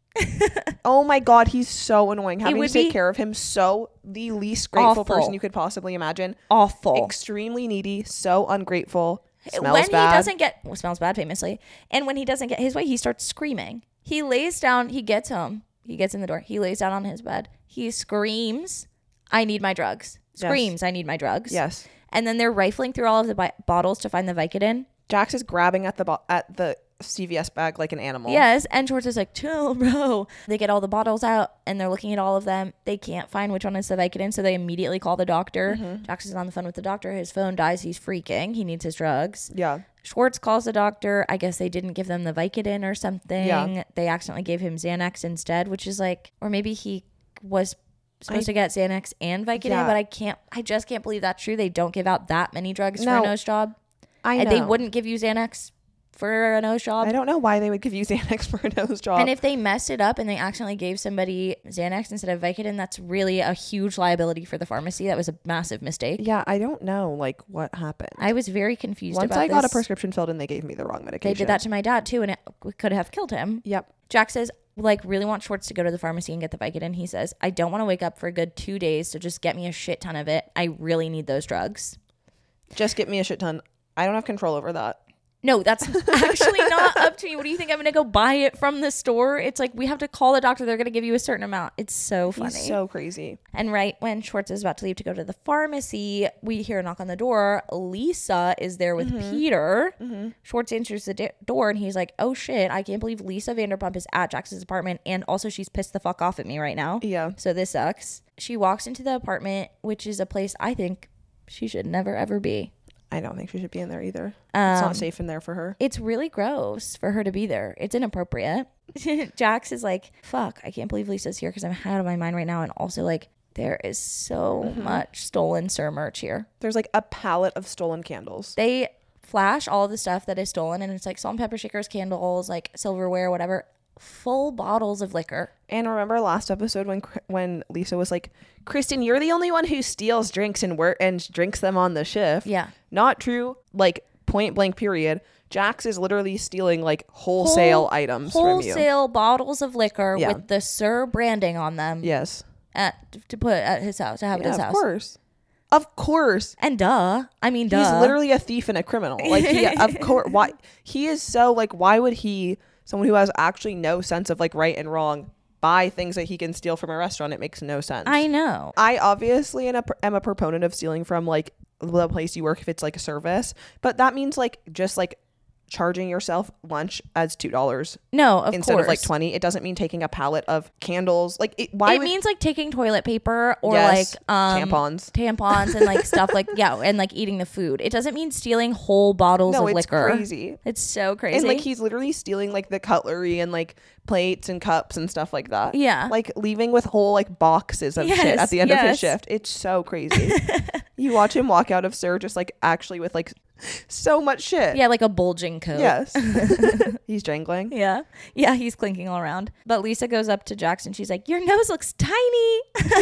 S3: oh my god, he's so annoying. Having
S2: would
S3: to take
S2: be
S3: care of him, so the least grateful
S2: awful.
S3: person you could possibly imagine.
S2: Awful.
S3: Extremely needy, so ungrateful. Smells
S2: when
S3: bad.
S2: he doesn't get well, smells bad famously, and when he doesn't get his way, he starts screaming. He lays down. He gets home. He gets in the door. He lays down on his bed. He screams, "I need my drugs."
S3: Yes.
S2: Screams, "I need my drugs."
S3: Yes.
S2: And then they're rifling through all of the bi- bottles to find the Vicodin.
S3: Jax is grabbing at the bo- at the C V S bag like an animal.
S2: Yes, and Schwartz is like, chill, bro. They get all the bottles out, and they're looking at all of them. They can't find which one is the Vicodin, so they immediately call the doctor.
S3: Mm-hmm.
S2: Jax is on the phone with the doctor. His phone dies. He's freaking. He needs his drugs.
S3: Yeah.
S2: Schwartz calls the doctor. I guess they didn't give them the Vicodin or something.
S3: Yeah.
S2: They accidentally gave him Xanax instead, which is like, or maybe he was supposed
S3: I-
S2: to get Xanax and Vicodin,
S3: Yeah.
S2: but I can't, I just can't believe that's true. They don't give out that many drugs for
S3: No.
S2: a nose job.
S3: I know.
S2: And they wouldn't give you Xanax for a nose job.
S3: I don't know why they would give you Xanax for a nose job.
S2: And if they messed it up and they accidentally gave somebody Xanax instead of Vicodin, that's really a huge liability for the pharmacy. That was a massive mistake.
S3: yeah, I don't know like what happened.
S2: I was very confused
S3: Once
S2: about
S3: I got a
S2: this.
S3: prescription filled in, they gave me the wrong medication.
S2: They did that to my dad too, and it could have killed him.
S3: Yep.
S2: Jack says, like, really want Schwartz to go to the pharmacy and get the Vicodin. He says, I don't want to wake up for a good two days, so just get me a shit ton of it. I really need those drugs.
S3: Just get me a shit ton. I don't have control over that.
S2: No, that's actually not up to me. What do you think? I'm going to go buy it from the store? It's like, we have to call the doctor. They're going to give you a certain amount. It's so funny.
S3: He's so crazy.
S2: And right when Schwartz is about to leave to go to the pharmacy, we hear a knock on the door. Lisa is there with
S3: Mm-hmm.
S2: Peter. Mm-hmm. Schwartz answers the d- door and he's like, oh shit, I can't believe Lisa Vanderpump is at Jax's apartment. And also she's pissed the fuck off at me right now.
S3: Yeah.
S2: So this sucks. She walks into the apartment, which is a place I think she should never ever be.
S3: I don't think she should be in there either.
S2: Um,
S3: it's not safe in there for her.
S2: It's really gross for her to be there. It's inappropriate. Jax is like, fuck, I can't believe Lisa's here because I'm out of my mind right now. And also, like, there is so
S3: Mm-hmm.
S2: much stolen Sir merch here.
S3: There's like a pallet of stolen candles.
S2: They flash all the stuff that is stolen, and it's like salt and pepper shakers, candles, like silverware, whatever. Full bottles of liquor.
S3: And remember last episode when when Lisa was like, Kristen, you're the only one who steals drinks and work and drinks them on the shift.
S2: Yeah.
S3: Not true. Like point blank period. Jax is literally stealing like wholesale
S2: Whole-
S3: items from you.
S2: Wholesale bottles of liquor
S3: Yeah.
S2: with the Sir branding on them.
S3: Yes.
S2: At, to put at his house, to have at
S3: Yeah,
S2: his
S3: of
S2: house.
S3: course. Of course.
S2: And duh. I mean, duh.
S3: He's literally a thief and a criminal. Like he of course why he is so like why would he someone who has actually no sense of like right and wrong buy things that he can steal from a restaurant? It makes no sense.
S2: I know.
S3: I obviously am a, am a proponent of stealing from like the place you work if it's like a service, but that means like just like charging yourself lunch as two dollars
S2: No, of
S3: instead
S2: course.
S3: of like twenty. It doesn't mean taking a pallet of candles. Like it, why
S2: it
S3: would
S2: means like taking toilet paper or
S3: Yes,
S2: like um,
S3: tampons.
S2: tampons and like stuff like yeah, and like eating the food. It doesn't mean stealing whole bottles
S3: no,
S2: of
S3: it's
S2: liquor.
S3: crazy.
S2: It's so crazy.
S3: And like he's literally stealing like the cutlery and like plates and cups and stuff like that.
S2: Yeah.
S3: Like leaving with whole like boxes of shit
S2: Yes,
S3: at the end of
S2: yes.
S3: his shift. It's so crazy. You watch him walk out of Sir just like actually with like so much shit.
S2: yeah, like a bulging coat.
S3: Yes. He's jangling.
S2: Yeah. Yeah, he's clinking all around. But Lisa goes up to Jax and she's like, your nose looks tiny.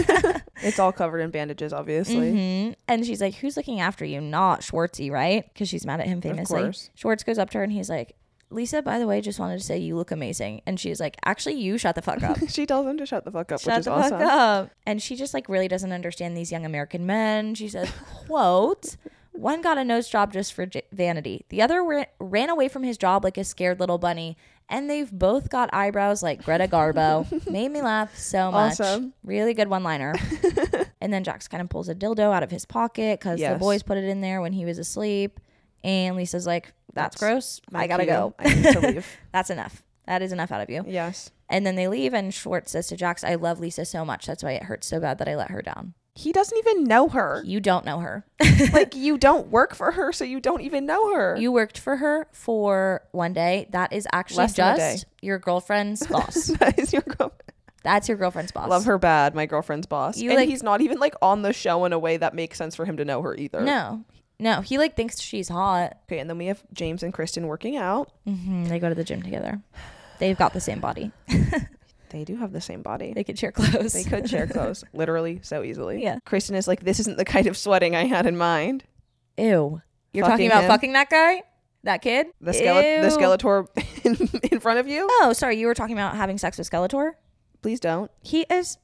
S3: It's all covered in bandages, obviously.
S2: Mhm. And she's like, who's looking after you? Not Schwartzy, right? Because she's mad at him famously.
S3: course.
S2: Schwartz goes up to her and he's like, Lisa, by the way, just wanted to say you look amazing. And she's like, actually, you shut the fuck up.
S3: She tells him to shut the fuck up,
S2: Shut
S3: which is
S2: the
S3: awesome.
S2: fuck up. And she just like really doesn't understand these young American men. She says, quote, One got a nose job just for j- vanity. The other ra- ran away from his job like a scared little bunny. And they've both got eyebrows like Greta Garbo. Made me laugh so much.
S3: Awesome.
S2: Really good one-liner. And then Jax kind of pulls a dildo out of his pocket because
S3: Yes.
S2: the boys put it in there when he was asleep. And Lisa's like, that's,
S3: That's
S2: gross.
S3: my
S2: I gotta
S3: cue.
S2: go.
S3: I need to leave.
S2: That's enough. That is enough out of you.
S3: Yes.
S2: And then they leave, and Schwartz says to Jax, I love Lisa so much. That's why it hurts so bad that I let her down.
S3: He doesn't even know her.
S2: You don't know her.
S3: Like, you don't work for her, so you don't even know her.
S2: You worked for her for one day. That is actually
S3: Less than a day.
S2: just your girlfriend's boss.
S3: That is your girlfriend.
S2: That's your girlfriend's boss.
S3: Love her bad, my girlfriend's boss.
S2: You,
S3: and
S2: like-
S3: he's not even like on the show in a way that makes sense for him to know her either.
S2: No. No. He like thinks she's hot.
S3: Okay, and then we have James and Kristen working out.
S2: Mm-hmm. They go to the gym together. They've got the same body.
S3: They do have the same body.
S2: They could share clothes.
S3: They could share clothes literally so easily.
S2: Yeah.
S3: Kristen is like, this isn't the kind of sweating I had in mind.
S2: Ew. You're
S3: Fucking
S2: talking about
S3: him.
S2: fucking that guy? That kid?
S3: The skele- the
S2: Ew.
S3: Skeletor in, in front of you?
S2: Oh, sorry. You were talking about having sex with Skeletor?
S3: Please don't.
S2: He is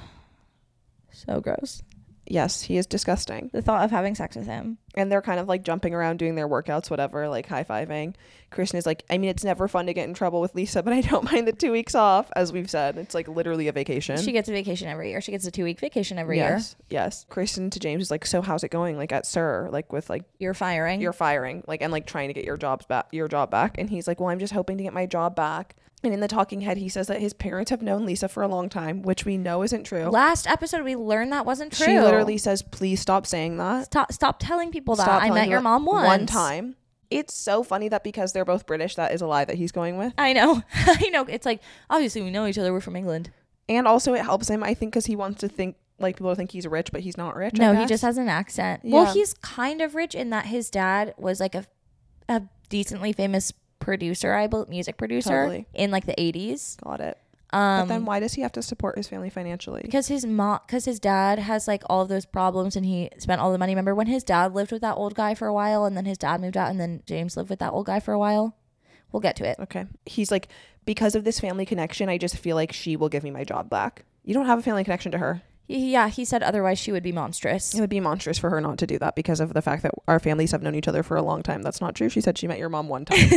S2: so gross.
S3: Yes, he is disgusting.
S2: The thought of having sex with him.
S3: And they're kind of like jumping around doing their workouts, whatever, like high-fiving. Kristen is like, I mean, it's never fun to get in trouble with Lisa, but I don't mind the two weeks off, as we've said. It's like literally a vacation.
S2: She gets a vacation every year. She gets a two-week vacation every year.
S3: yes, yes. Kristen to James is like, so how's it going? Like at Sir, like with like
S2: You're firing.
S3: you're firing, like and like trying to get your jobs back, your job back. And he's like, well, I'm just hoping to get my job back. And in the talking head, he says that his parents have known Lisa for a long time, which we know isn't true.
S2: Last episode, we learned that wasn't true.
S3: She literally says, please stop saying that.
S2: Stop, stop telling people that.
S3: Stop
S2: I
S3: telling
S2: met your
S3: people
S2: mom
S3: that
S2: once.
S3: One time. It's so funny that because they're both British, that is a lie that he's going with.
S2: I know. I know. It's like, obviously, we know each other. We're from England.
S3: And also it helps him, I think, because he wants to think, like, people to think he's rich, but he's not rich. I
S2: No, he
S3: guess.
S2: just has an accent.
S3: Yeah.
S2: Well, he's kind of rich in that his dad was like a, a decently famous producer, I believe, music producer
S3: Totally.
S2: in like the eighties.
S3: Got it.
S2: Um,
S3: But then why does he have to support his family financially?
S2: Because his mom, because his dad has like all of those problems, and he spent all the money. Remember when his dad lived with that old guy for a while, and then his dad moved out, and then James lived with that old guy for a while. We'll get to it.
S3: Okay. He's like, because of this family connection, I just feel like she will give me my job back. You don't have a family connection to her.
S2: He- Yeah, he said otherwise she would be monstrous.
S3: It would be monstrous for her not to do that because of the fact that our families have known each other for a long time. That's not true. She said she met your mom one time.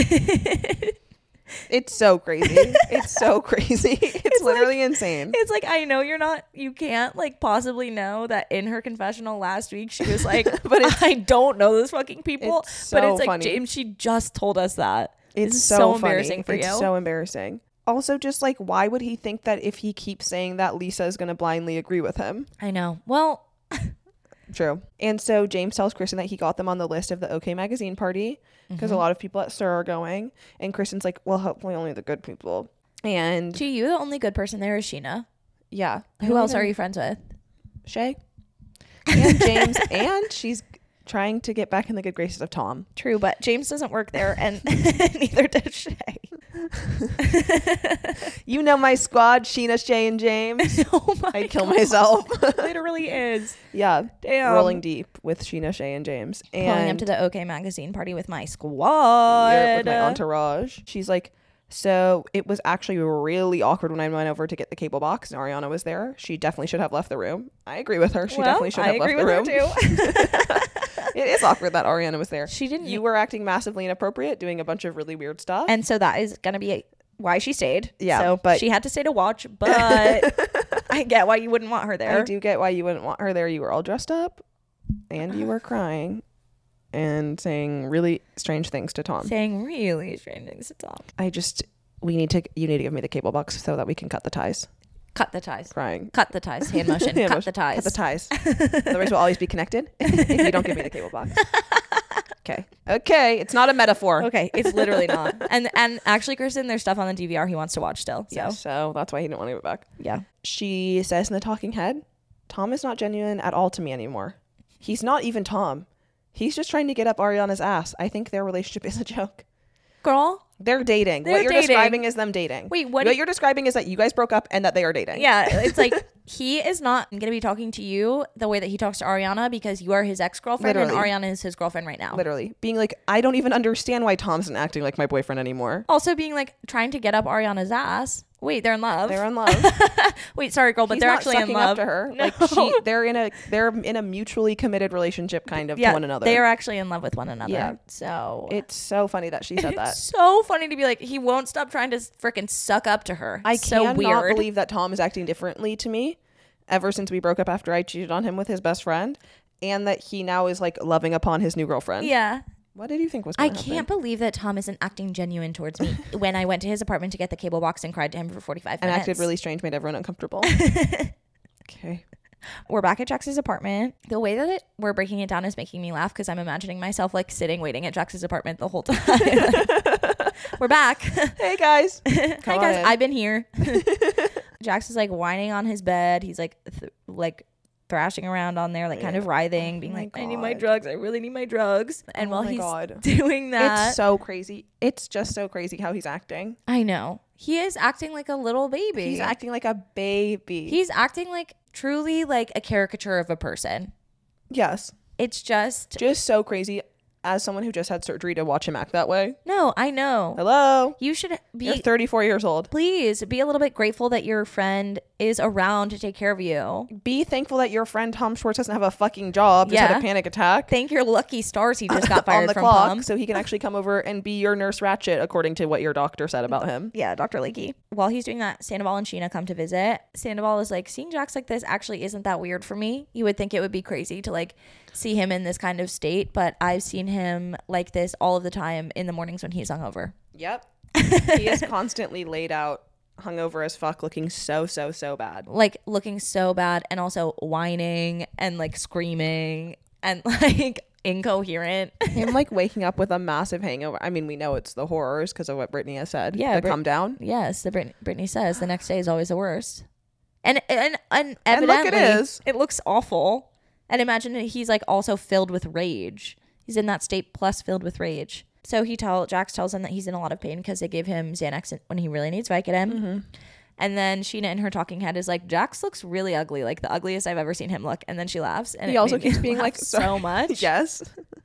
S3: It's so crazy. It's so crazy. It's,
S2: It's
S3: literally insane.
S2: It's like, I know you're not, you can't like possibly know that in her confessional last week, she was like,
S3: But it's-
S2: I don't know those fucking people.
S3: It's
S2: but
S3: so
S2: it's like,
S3: funny.
S2: James, she just told us that.
S3: It's
S2: This is
S3: so,
S2: so
S3: funny.
S2: embarrassing for
S3: it's
S2: you.
S3: so embarrassing. Also, just like, why would he think that if he keeps saying that, Lisa is going to blindly agree with him?
S2: I know. Well,
S3: True. And so James tells Kristen that he got them on the list of the OK Magazine party because
S2: Mm-hmm.
S3: a lot of people at Sir are going. And Kristen's like, well, hopefully only the good people. And
S2: to you, the only good person there is Sheena.
S3: yeah.
S2: Who else are you friends with?
S3: Shay. And James. And she's trying to get back in the good graces of Tom.
S2: True, but James doesn't work there, and neither does Shay.
S3: You know my squad, Sheena, Shay, and James.
S2: Oh my
S3: I'd kill
S2: God.
S3: myself.
S2: Literally is.
S3: Yeah.
S2: Damn.
S3: Rolling deep with Sheena, Shay, and James.
S2: Pulling up
S3: And
S2: to the OK Magazine party with my squad.
S3: Europe with my entourage. She's like, so it was actually really awkward when I went over to get the cable box and Ariana was there. She definitely should have left the room. I agree with her. She
S2: Well,
S3: definitely should
S2: I
S3: have
S2: agree
S3: left the
S2: with
S3: room.
S2: her too.
S3: It is awkward that Ariana was there.
S2: She didn't.
S3: You were acting massively inappropriate, doing a bunch of really weird stuff.
S2: And so that is going to be why she stayed.
S3: Yeah,
S2: So
S3: but-
S2: she had to stay to watch, but I get why you wouldn't want her there.
S3: I do get why you wouldn't want her there. You were all dressed up and you were crying and saying really strange things to Tom.
S2: Saying really strange things to Tom.
S3: I just, we need to, you need to give me the cable box so that we can cut the ties.
S2: Cut the ties.
S3: Crying.
S2: Cut the ties. Hand motion.
S3: Hand
S2: Cut
S3: motion.
S2: the ties.
S3: Cut the ties. Otherwise, we'll always be connected if you don't give me the cable box. Okay. Okay. It's not a metaphor.
S2: Okay, it's literally not. And and actually, Kristen, there's stuff on the D V R he wants to watch still. So
S3: Yeah, so that's why he didn't want to give it back.
S2: yeah.
S3: She says in the talking head, Tom is not genuine at all to me anymore. He's not even Tom. He's just trying to get up Ariana's ass. I think their relationship is a joke.
S2: Girl.
S3: They're dating.
S2: They're
S3: what you're
S2: dating.
S3: describing is them dating.
S2: Wait, what
S3: What
S2: do-
S3: you're describing is that you guys broke up and that they are dating.
S2: Yeah, it's like he is not going to be talking to you the way that he talks to Ariana because you are his ex-girlfriend and
S3: Literally.
S2: Ariana is his girlfriend right now.
S3: Literally. Being like, I don't even understand why Tom's not acting like my boyfriend anymore.
S2: Also being like trying to get up Ariana's ass. Wait, they're in love.
S3: They're in love.
S2: Wait, sorry, girl, but
S3: He's
S2: they're
S3: not
S2: actually in
S3: sucking
S2: love.
S3: up to her.
S2: No.
S3: Like she, they're in a they're in a mutually committed relationship, kind of
S2: Yeah,
S3: to one another.
S2: they are actually in love with one another.
S3: Yeah.
S2: So
S3: It's so funny that she said that.
S2: it's so funny to be like, he won't stop trying to freaking suck up to her.
S3: I
S2: It's so
S3: cannot
S2: weird.
S3: believe that Tom is acting differently to me ever since we broke up after I cheated on him with his best friend, and that he now is like loving upon his new girlfriend.
S2: Yeah.
S3: What did you think was
S2: I
S3: going to
S2: can't believe that Tom isn't acting genuine towards me when I went to his apartment to get the cable box and cried to him for forty-five
S3: and
S2: minutes.
S3: acted really strange, made everyone uncomfortable. Okay.
S2: We're back at Jax's apartment. The way that it, we're breaking it down is making me laugh because I'm imagining myself like sitting waiting at Jax's apartment the whole time. We're back.
S3: Hey guys.
S2: Hi
S3: Come on
S2: guys,
S3: in.
S2: I've been here. Jax is like whining on his bed. He's like th- like thrashing around on there, like kind of writhing, being
S3: Oh my
S2: like, I need my
S3: God.
S2: drugs. I really need my drugs. And
S3: Oh
S2: while
S3: my
S2: he's
S3: God.
S2: doing that,
S3: It's so crazy. It's just so crazy how he's acting.
S2: I know. He is acting like a little baby.
S3: He's acting like a baby.
S2: He's acting like truly like a caricature of a person.
S3: yes.
S2: It's just
S3: Just so crazy. As someone who just had surgery, to watch him act that way.
S2: no, I know.
S3: Hello.
S2: You should
S3: You're
S2: be
S3: thirty-four years old.
S2: please be a little bit grateful that your friend is around to take care of you.
S3: Be thankful that your friend Tom Schwartz doesn't have a fucking job. Just had
S2: Yeah.
S3: a panic attack.
S2: Thank your lucky stars he just got
S3: on
S2: fired
S3: the
S2: from
S3: clock,
S2: Palm.
S3: so he can actually come over and be your nurse Ratchet, according to what your doctor said about him.
S2: Yeah, Doctor Lakey. While he's doing that, Sandoval and Sheena come to visit. Sandoval is like, seeing Jax like this actually isn't that weird for me. You would think it would be crazy to like see him in this kind of state, but I've seen him like this all of the time in the mornings when he's hungover.
S3: Yep. He is constantly laid out, hungover as fuck, looking so, so, so bad.
S2: Like looking so bad and also whining and like screaming and like incoherent.
S3: Him like waking up with a massive hangover. I mean, we know it's the horrors because of what Brittany has said.
S2: Yeah,
S3: The
S2: Brit-
S3: come down.
S2: Yes, the Brit- Brittany says the next day is always the worst. And and and
S3: And look,
S2: evidently
S3: it is.
S2: it looks awful. And imagine that he's like also filled with rage. He's in that state plus filled with rage. So he tell Jax tells him that he's in a lot of pain because they gave him Xanax when he really needs Vicodin.
S3: Mm-hmm.
S2: And then Sheena in her talking head is like, Jax looks really ugly, like the ugliest I've ever seen him look. And then she laughs. And
S3: He
S2: it
S3: also
S2: made me
S3: keeps being
S2: laugh
S3: like,
S2: so
S3: sorry.
S2: much.
S3: Yes.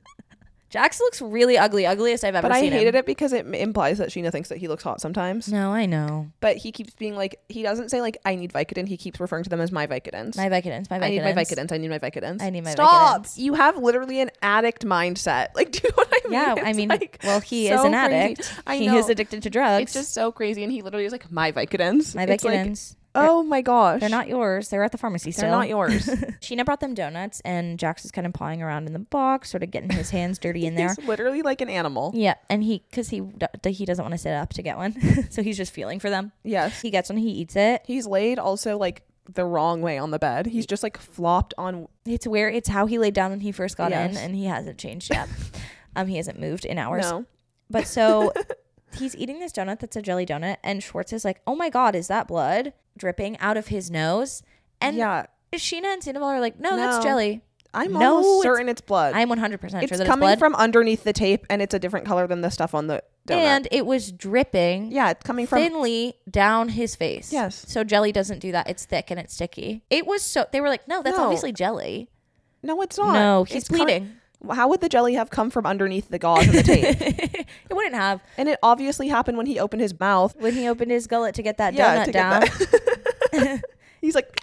S2: Jax looks really ugly, ugliest I've ever
S3: But I
S2: seen
S3: hated
S2: him.
S3: it because it m- implies that Sheena thinks that he looks hot sometimes.
S2: No, I know.
S3: But he keeps being like, he doesn't say like, I need Vicodin. He keeps referring to them as my Vicodins.
S2: My Vicodins, my Vicodins.
S3: I need my Vicodins. I need my Vicodins.
S2: I need my
S3: Stop.
S2: Vicodins.
S3: You have literally an addict mindset. Like, do you know what I mean?
S2: Yeah, I
S3: It's,
S2: mean,
S3: like,
S2: well, he
S3: so
S2: is an
S3: crazy.
S2: addict.
S3: I
S2: he
S3: know.
S2: is addicted to drugs.
S3: It's just so crazy. And he literally is like, my Vicodins.
S2: my
S3: It's like,
S2: Vicodins.
S3: oh my gosh.
S2: They're not yours. They're at the pharmacy still.
S3: They're not yours.
S2: Sheena brought them donuts, and Jax is kind of pawing around in the box, sort of getting his hands dirty in there.
S3: He's literally like an animal.
S2: Yeah, and he, because he d- he doesn't want to sit up to get one, so he's just feeling for them.
S3: Yes.
S2: He gets one, he eats it.
S3: He's laid also like the wrong way on the bed. He's just like flopped on.
S2: It's where it's how he laid down when he first got in,
S3: Yes.
S2: and he hasn't changed yet. um, he hasn't moved in hours.
S3: No.
S2: But so he's eating this donut that's a jelly donut, and Schwartz is like, "Oh my god, is that blood dripping out of his nose?" And
S3: Yeah.
S2: Sheena and Sandoval are like, "No,
S3: No.
S2: that's jelly."
S3: I'm
S2: No,
S3: almost
S2: it's-
S3: certain it's blood.
S2: I'm one hundred percent
S3: it's
S2: sure that
S3: coming
S2: it's blood.
S3: from underneath the tape, and it's a different color than the stuff on the donut.
S2: And it was dripping
S3: yeah, it's coming from.
S2: thinly down his face.
S3: Yes.
S2: So jelly doesn't do that. It's thick and it's sticky. It was so they were like, "No, that's
S3: No.
S2: obviously jelly."
S3: No, it's not.
S2: No, he's
S3: It's coming-
S2: bleeding.
S3: How would the jelly have come from underneath the gauze and the tape?
S2: It wouldn't have
S3: And it obviously happened when he opened his mouth.
S2: when he opened his gullet to get that
S3: Yeah,
S2: donut
S3: to get
S2: down.
S3: that. He's like,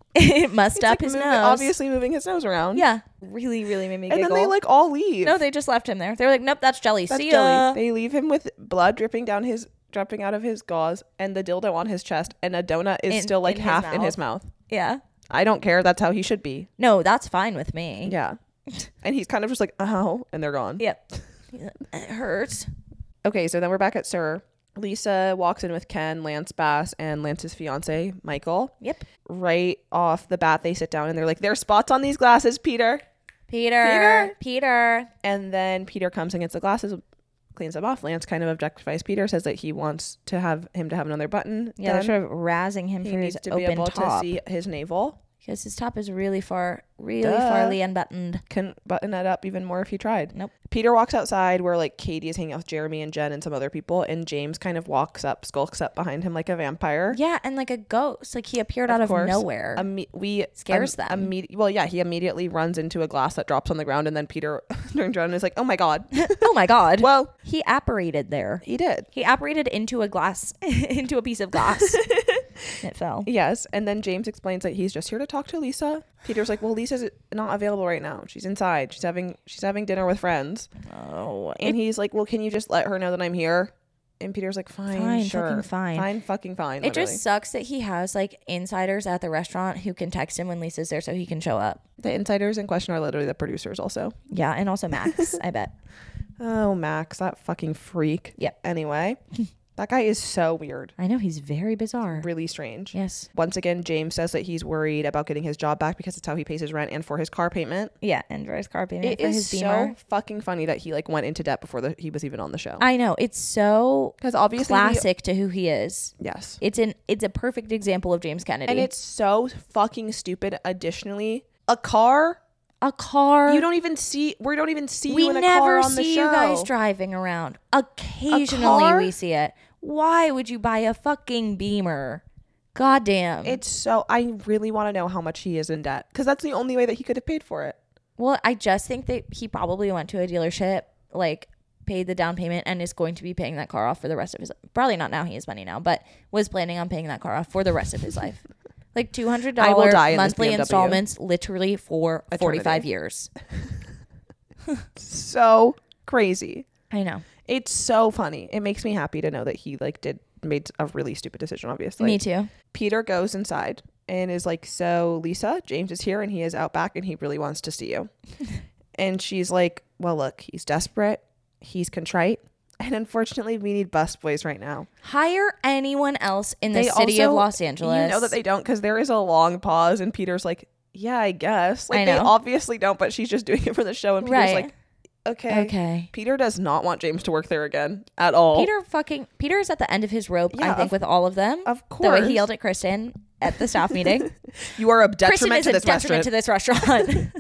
S2: It mussed
S3: he's
S2: up
S3: like
S2: his
S3: move-
S2: nose.
S3: obviously moving his nose around.
S2: Yeah, really, really made me
S3: And
S2: giggle.
S3: then they like all leave.
S2: no, they just left him there. They were like, "Nope, that's jelly.
S3: That's
S2: See
S3: jelly.
S2: ya."
S3: They leave him with blood dripping down his, dripping out of his gauze, and the dildo on his chest, and a donut is
S2: In-
S3: still like
S2: in his
S3: half in his mouth.
S2: Yeah.
S3: I don't care. That's how he should be.
S2: No, that's fine with me.
S3: Yeah. And he's kind of just like, oh, and they're gone.
S2: Yep. It hurts.
S3: Okay, so then we're back at Sir. Lisa walks in with Ken, Lance Bass, and Lance's fiance, Michael.
S2: Yep.
S3: Right off the bat, they sit down and they're like, there's spots on these glasses, Peter.
S2: Peter. Peter.
S3: And then Peter comes and gets the glasses, cleans them off. Lance kind of objectifies Peter, says that he wants to have him to have another button.
S2: Yeah, they're
S3: done.
S2: sort of razzing him
S3: He
S2: for
S3: needs
S2: his
S3: to be
S2: open
S3: able
S2: top.
S3: to see his navel.
S2: Because his top is really far, really
S3: Duh.
S2: farly unbuttoned.
S3: Couldn't button it up even more if he tried.
S2: Nope.
S3: Peter walks outside where like Katie is hanging out with Jeremy and Jen and some other people, and James kind of walks up, skulks up behind him like a vampire.
S2: Yeah, and like a ghost. Like he appeared
S3: Of
S2: out of
S3: course.
S2: nowhere.
S3: Imme- we
S2: Scares
S3: um,
S2: them.
S3: imme- well, yeah, he immediately runs into a glass that drops on the ground, and then Peter turns around and is like, "Oh my god!"
S2: Oh my god.
S3: Well,
S2: He apparated there.
S3: he did.
S2: He apparated into a glass, into a piece of glass. It fell.
S3: Yes, and then James explains that he's just here to talk to Lisa. Peter's like, "Well, Lisa's not available right now. She's inside. She's having she's having dinner with friends."
S2: Oh.
S3: And he's like, "Well, can you just let her know that I'm here?" And Peter's like, "Fine,
S2: Fine,
S3: sure,
S2: fucking fine."
S3: fine, fucking fine."
S2: It
S3: literally.
S2: just sucks that he has like insiders at the restaurant who can text him when Lisa's there so he can show up.
S3: The insiders in question are literally the producers, also.
S2: Yeah, and also Max, I bet.
S3: Oh, Max, that fucking freak.
S2: Yep.
S3: Anyway, that guy is so weird.
S2: I know, he's very bizarre.
S3: Really strange.
S2: Yes.
S3: Once again, James says that he's worried about getting his job back because it's how he pays his rent and for his car payment.
S2: Yeah, and for his car payment
S3: It
S2: for
S3: is
S2: his
S3: so
S2: Beamer.
S3: fucking funny that he like went into debt before the, he was even on the show.
S2: I know, it's so
S3: Because obviously, we-
S2: classic to who he is.
S3: yes,
S2: It's an it's a perfect example of James Kennedy.
S3: and it's so fucking stupid. Additionally, a car
S2: a car.
S3: you don't even see. We don't even see
S2: we
S3: you in a
S2: never
S3: car on the
S2: see
S3: show.
S2: you guys driving around. Occasionally
S3: car?
S2: we see it. Why would you buy a fucking Beamer? Goddamn.
S3: It's so. I really want to know how much he is in debt because that's the only way that he could have paid for it.
S2: Well, I just think that he probably went to a dealership, like paid the down payment, and is going to be paying that car off for the rest of his life. Probably not now, he has money now, but was planning on paying that car off for the rest of his life. Like two hundred
S3: I will
S2: dollars
S3: die in this
S2: monthly
S3: B M W.
S2: installments, literally for
S3: Eternity.
S2: forty-five years.
S3: So crazy.
S2: I know.
S3: It's so funny. It makes me happy to know that he like did made a really stupid decision. Obviously,
S2: Me too.
S3: Peter goes inside and is like, "So Lisa, James is here and he is out back and he really wants to see you." And she's like, "Well, look, he's desperate, he's contrite, and unfortunately, we need busboys right now."
S2: Hire anyone else in the
S3: They
S2: city
S3: also-
S2: of Los Angeles.
S3: You know that they don't because there is a long pause and Peter's like, "Yeah, I guess." Like
S2: I
S3: they
S2: know.
S3: obviously don't, but she's just doing it for the show. And Peter's
S2: Right.
S3: like, "Okay."
S2: Okay.
S3: Peter does not want James to work there again at all.
S2: Peter fucking Peter's at the end of his rope,
S3: Yeah,
S2: I think,
S3: of-
S2: with all of them.
S3: of
S2: The way
S3: course.
S2: he yelled at Kristen at the staff meeting.
S3: You are a
S2: Kristen
S3: detriment
S2: is
S3: to
S2: a
S3: this
S2: detriment
S3: restaurant.
S2: to this restaurant.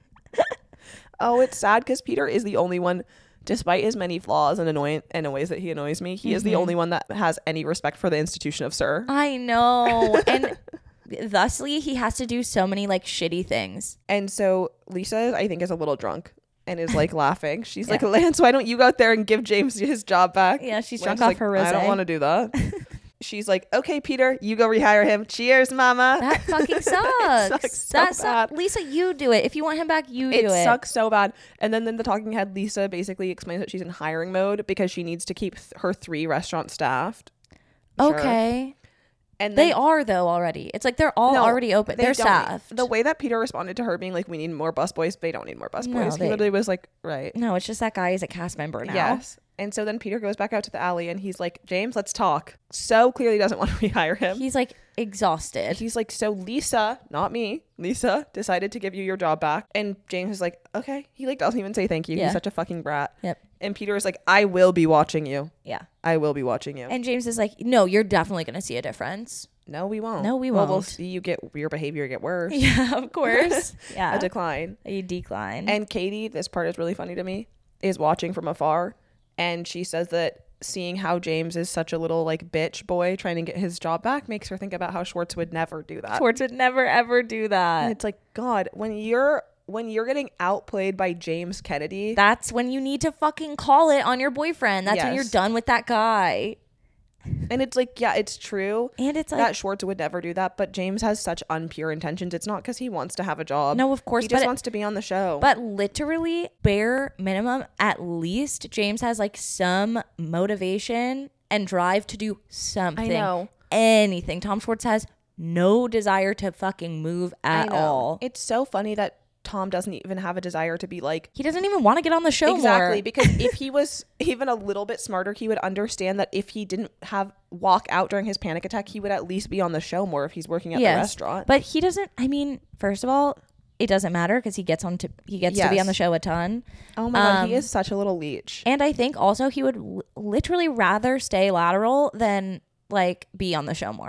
S3: Oh, it's sad because Peter is the only one, despite his many flaws and annoying and ways that he annoys me, he is the
S2: Mhm.
S3: only one that has any respect for the institution of Sir.
S2: I know. And thusly, he has to do so many like shitty things.
S3: And so Lisa, I think, is a little drunk and is like laughing. She's like,
S2: Yeah.
S3: "Lance, why don't you go out there and give James his job back?"
S2: Yeah, she's
S3: Lance
S2: drunk
S3: is
S2: off
S3: like,
S2: her
S3: I don't
S2: rosé.
S3: want to do that. She's like, "Okay, Peter, you go rehire him. Cheers, mama."
S2: That fucking sucks.
S3: sucks so
S2: That sucks.
S3: bad.
S2: Lisa, you do it. If you want him back, you
S3: It
S2: do it.
S3: sucks so bad. And then in the talking head, Lisa basically explains that she's in hiring mode because she needs to keep th- her three restaurant staffed. Sure.
S2: Okay.
S3: And
S2: They
S3: then,
S2: are though already. It's like they're all
S3: No,
S2: already open.
S3: they
S2: They're
S3: don't.
S2: staffed.
S3: The way that Peter responded to her being like, "We need more busboys," they don't need more busboys.
S2: No,
S3: he
S2: they-
S3: literally was like, "Right."
S2: No, it's just that guy is a cast member now.
S3: Yes. And so then Peter goes back out to the alley and he's like, "James, let's talk." So clearly doesn't want to rehire him.
S2: He's like exhausted.
S3: He's like, "So Lisa, not me, Lisa decided to give you your job back." And James is like, "Okay." He like doesn't even say thank you.
S2: Yeah.
S3: He's such a fucking brat.
S2: Yep.
S3: And Peter is like, "I will be watching you.
S2: Yeah.
S3: I will be watching you."
S2: And James is like, no, you're definitely going to see a difference.
S3: No, we won't.
S2: No, we
S3: Well, we'll
S2: won't.
S3: see you get your behavior get worse.
S2: Yeah, of course. Yeah.
S3: A decline.
S2: A decline.
S3: And Katie, this part is really funny to me, is watching from afar. And she says that seeing how James is such a little like bitch boy trying to get his job back makes her think about how Schwartz would never do that.
S2: Schwartz would never ever do
S3: And
S2: that.
S3: it's like, God, when you're when you're getting outplayed by James Kennedy,
S2: That's when you need to fucking call it on your boyfriend. That's when you're
S3: Yes.
S2: done with that guy.
S3: and it's like, yeah, it's true
S2: And it's like,
S3: that Schwartz would never do that, but James has such unpure intentions. It's not because he wants to have a job.
S2: no, of course,
S3: he just
S2: but,
S3: wants to be on the show.
S2: but literally, bare minimum, at least James has like some motivation and drive to do something.
S3: I know.
S2: Anything. Tom Schwartz has no desire to fucking move at
S3: I know.
S2: all.
S3: It's so funny that Tom doesn't even have a desire to be like,
S2: He doesn't even want to get on the show
S3: exactly,
S2: more.
S3: because if he was even a little bit smarter, he would understand that if he didn't have walk out during his panic attack, he would at least be on the show more if he's working at
S2: Yes.
S3: the restaurant.
S2: But he doesn't. I mean, first of all, it doesn't matter because he gets on to he gets to be
S3: Yes.
S2: on the show a ton.
S3: Oh my god, he
S2: Um,
S3: is such a little leech.
S2: And I think also he would l- literally rather stay lateral than like be on the show more.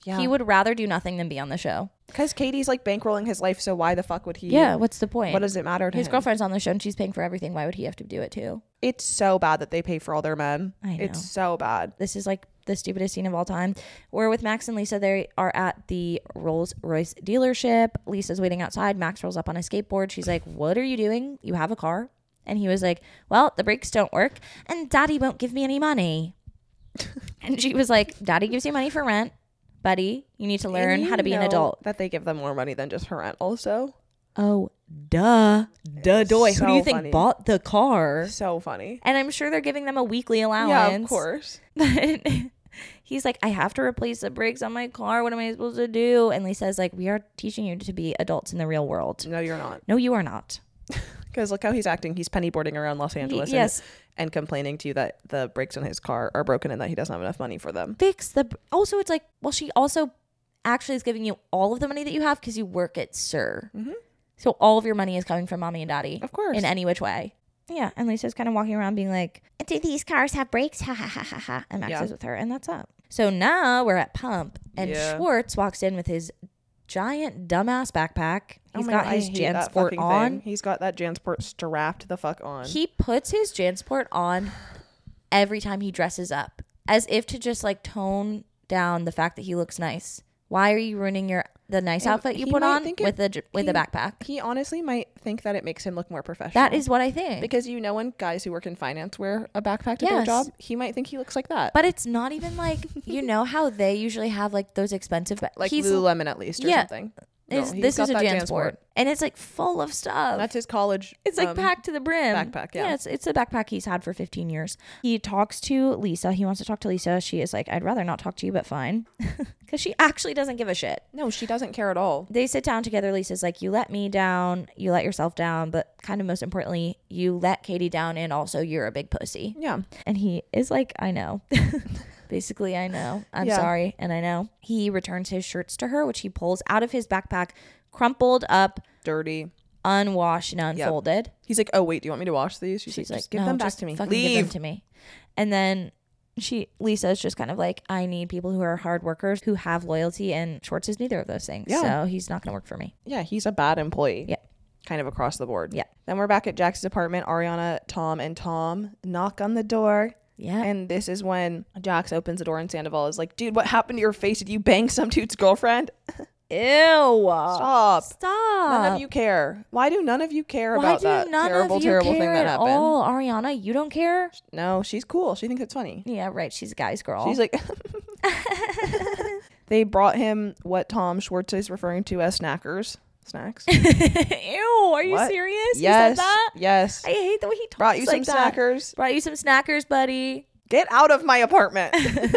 S3: Yeah.
S2: He would rather do nothing than be on the show.
S3: Because Katie's like bankrolling his life, so why the fuck would he?
S2: Yeah, what's the point?
S3: What does it matter to
S2: His
S3: him?
S2: girlfriend's on the show and she's paying for everything. Why would he have to do it too?
S3: It's so bad that they pay for all their men.
S2: I know.
S3: It's so bad.
S2: This is like the stupidest scene of all time. We're with Max and Lisa. They are at the Rolls Royce dealership. Lisa's waiting outside. Max rolls up on a skateboard. She's like, what are you doing? You have a car? And he was like, well, the brakes don't work and Daddy won't give me any money. And she was like, Daddy gives you money for rent. Buddy, you need to learn
S3: And you
S2: how to be an
S3: know
S2: adult.
S3: That they give them more money than just for rent also.
S2: Oh, duh. Duh, doy. Who do you
S3: so
S2: think
S3: funny.
S2: bought the car?
S3: So funny.
S2: And I'm sure they're giving them a weekly allowance.
S3: Yeah, of course.
S2: But he's like, I have to replace the brakes on my car. What am I supposed to do? And Lisa's like, we are teaching you to be adults in the real world.
S3: No, you're not.
S2: No, you are not.
S3: Because look how he's acting. He's pennyboarding around Los Angeles.
S2: yes.
S3: And, and complaining to you that the brakes on his car are broken and that he doesn't have enough money for them.
S2: Fix the. Also, it's like, well, she also actually is giving you all of the money that you have because you work at Sir.
S3: Mm-hmm.
S2: So all of your money is coming from mommy and daddy.
S3: Of course.
S2: In any which way. Yeah. And Lisa's kind of walking around being like, do these cars have brakes? Ha ha ha ha ha. And Max
S3: Yeah.
S2: is with her. And that's up. So now we're at Pump. And
S3: Yeah.
S2: Schwartz walks in with his giant dumbass backpack.
S3: Oh
S2: He's
S3: my
S2: got
S3: God, I
S2: his
S3: hate that
S2: Jansport
S3: fucking
S2: on.
S3: thing. He's got that Jansport strapped the fuck on.
S2: He puts his Jansport on every time he dresses up, as if to just like tone down the fact that he looks nice. Why are you ruining your the nice
S3: And
S2: outfit you
S3: he
S2: put
S3: might
S2: on
S3: think it-
S2: with a j- with
S3: he-
S2: a backpack?
S3: He honestly might think that it makes him look more professional.
S2: That is what I think.
S3: because you know when guys who work in finance wear a backpack to their
S2: Yes.
S3: job, he might think he looks like that.
S2: But it's not even like, you know how they usually have like those expensive ba-
S3: like
S2: he's,
S3: Lululemon at least or
S2: yeah,
S3: something. No,
S2: is-
S3: he's
S2: this
S3: got
S2: is a
S3: that
S2: Jansport. And it's like full of stuff.
S3: That's his college.
S2: It's like
S3: um,
S2: packed to the brim.
S3: backpack, yeah.
S2: it's it's a backpack he's had for fifteen years. He talks to Lisa. He wants to talk to Lisa. She is like, I'd rather not talk to you, but fine. Because she actually doesn't give a shit.
S3: No, she doesn't care at all.
S2: They sit down together. Lisa's like, you let me down. You let yourself down. But kind of most importantly, you let Katie down. And also you're a big pussy.
S3: Yeah.
S2: And he is like, I know. Basically, I know. I'm
S3: Yeah.
S2: sorry. And I know. He returns his shirts to her, which he pulls out of his backpack, crumpled up,
S3: Dirty.
S2: unwashed, and unfolded.
S3: He's like, oh wait, do you want me to wash these? She's,
S2: She's
S3: like,
S2: like,
S3: just give
S2: no,
S3: them back
S2: just
S3: to me.
S2: fucking
S3: Leave.
S2: give them to me. And then she, Lisa is just kind of like, I need people who are hard workers, who have loyalty, and Schwartz is neither of those things.
S3: Yeah.
S2: So he's not going to work for me.
S3: Yeah, he's a bad employee.
S2: Yeah.
S3: Kind of across the board.
S2: Yeah.
S3: Then we're back at Jax's apartment. Ariana, Tom, and Tom knock on the door.
S2: Yeah.
S3: And this is when Jax opens the door and Sandoval is like, dude, what happened to your face? Did you bang some dude's girlfriend?
S2: Ew.
S3: Stop.
S2: Stop.
S3: None of you care. Why do none of you care
S2: Why
S3: about
S2: do
S3: that
S2: none
S3: terrible,
S2: of you
S3: terrible
S2: care
S3: thing that
S2: at
S3: happened?
S2: all? Ariana, you don't care?
S3: No, she's cool. She thinks it's funny.
S2: Yeah, right. She's a guy's girl.
S3: She's like, they brought him what Tom Schwartz is referring to as snackers. Snacks.
S2: Ew, are you
S3: What?
S2: serious?
S3: Yes.
S2: You said that?
S3: Yes.
S2: I hate the way he talks
S3: Brought you
S2: like
S3: some
S2: that.
S3: snackers.
S2: Brought you some snackers, buddy.
S3: Get out of my apartment.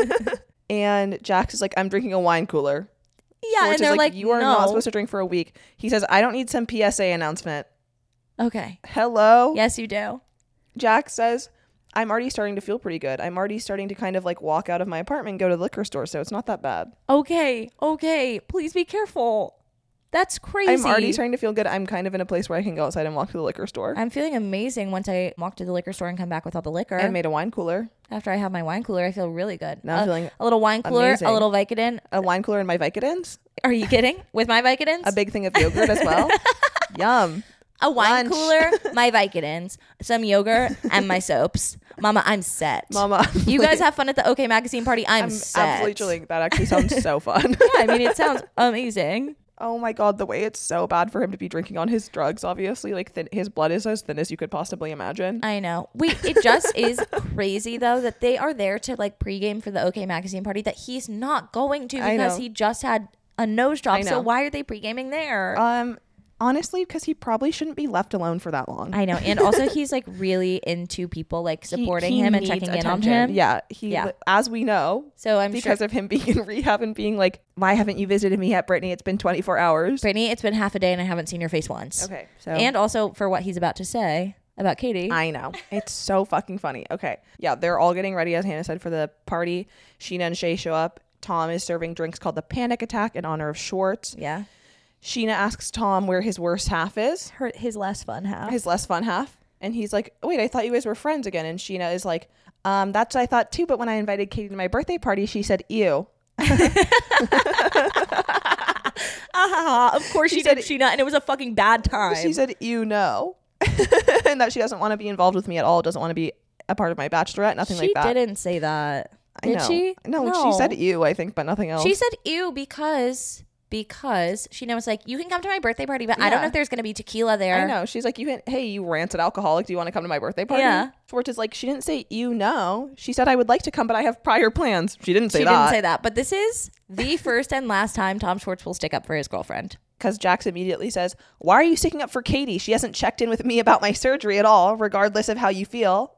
S3: And Jax is like, I'm drinking a wine cooler.
S2: Yeah,
S3: Schwartz
S2: and they're
S3: is
S2: like,
S3: you are
S2: no.
S3: not supposed to drink for a week. He says, I don't need some P S A announcement.
S2: Okay.
S3: Hello?
S2: Yes, you do.
S3: Jax says, I'm already starting to feel pretty good. I'm already starting to kind of like walk out of my apartment and go to the liquor store, so it's not that bad.
S2: Okay. Okay. Please be careful. That's crazy.
S3: I'm already starting to feel good. I'm kind of in a place where I can go outside and walk to the liquor store.
S2: I'm feeling amazing once I walk to the liquor store and come back with all the liquor.
S3: And made a wine cooler.
S2: After I have my wine cooler, I feel really good.
S3: Now I'm
S2: a,
S3: feeling
S2: a little wine cooler,
S3: amazing.
S2: a little Vicodin.
S3: A wine cooler and my Vicodins.
S2: Are you kidding? With my Vicodins?
S3: A big thing of yogurt as well. Yum.
S2: A wine
S3: Lunch.
S2: cooler, my Vicodins, some yogurt, and my soaps. Mama, I'm set.
S3: Mama.
S2: You guys have fun at the OK Magazine party. I'm,
S3: I'm
S2: set.
S3: absolutely chilling. That actually sounds so fun.
S2: Yeah, I mean, it sounds amazing.
S3: Oh my God, the way it's so bad for him to be drinking on his drugs, obviously. Like, thin- his blood is as thin as you could possibly imagine.
S2: I know. Wait, it just is crazy, though, that they are there to, like, pregame for the OK Magazine party that he's not going to
S3: I
S2: because
S3: know.
S2: he just had a nose
S3: I
S2: job.
S3: know.
S2: So why are they pregaming there?
S3: Um, honestly, because he probably shouldn't be left alone for that long.
S2: I know. And also, he's, like, really into people, like,
S3: He-
S2: supporting
S3: he
S2: him and
S3: needs
S2: checking in on
S3: attention.
S2: him.
S3: Yeah, he.
S2: Yeah.
S3: As we know,
S2: So I'm
S3: because
S2: sure.
S3: of him being in rehab and being like, why haven't you visited me yet, Brittany? It's been twenty-four hours.
S2: Brittany, it's been half a day and I haven't seen your face once.
S3: Okay, so
S2: And also for what he's about to say about Katie.
S3: I know. It's so fucking funny. Okay. Yeah, they're all getting ready, as Hannah said, for the party. Sheena and Shay show up. Tom is serving drinks called the Panic Attack in honor of Schwartz.
S2: yeah.
S3: Sheena asks Tom where his worst half is,
S2: Her, his less fun half.
S3: his less fun half. And he's like, wait, I thought you guys were friends again. And Sheena is like, um, that's what I thought too. But when I invited Katie to my birthday party, she said, ew.
S2: Ah, of course she,
S3: She
S2: did,
S3: said-
S2: Sheena, and it was a fucking bad time.
S3: She said, you know. And that she doesn't want to be involved with me at all, doesn't want to be a part of my bachelorette, nothing
S2: she
S3: like that.
S2: didn't say that.
S3: I
S2: Did
S3: know.
S2: she?
S3: No, she said ew, I think, but nothing else.
S2: She said ew because because Sheena was like, you can come to my birthday party, but I don't
S3: Yeah.
S2: know if there's gonna be tequila there.
S3: I know. She's like, you can, hey, you rancid alcoholic, do you want to come to my birthday party?
S2: Yeah.
S3: Schwartz is like, she didn't say you know. She said I would like to come, but I have prior plans. She didn't say
S2: She
S3: that.
S2: didn't say that. But this is the first and last time Tom Schwartz will stick up for his girlfriend.
S3: Because Jax immediately says, why are you sticking up for Katie? She hasn't checked in with me about my surgery at all, regardless of how you feel.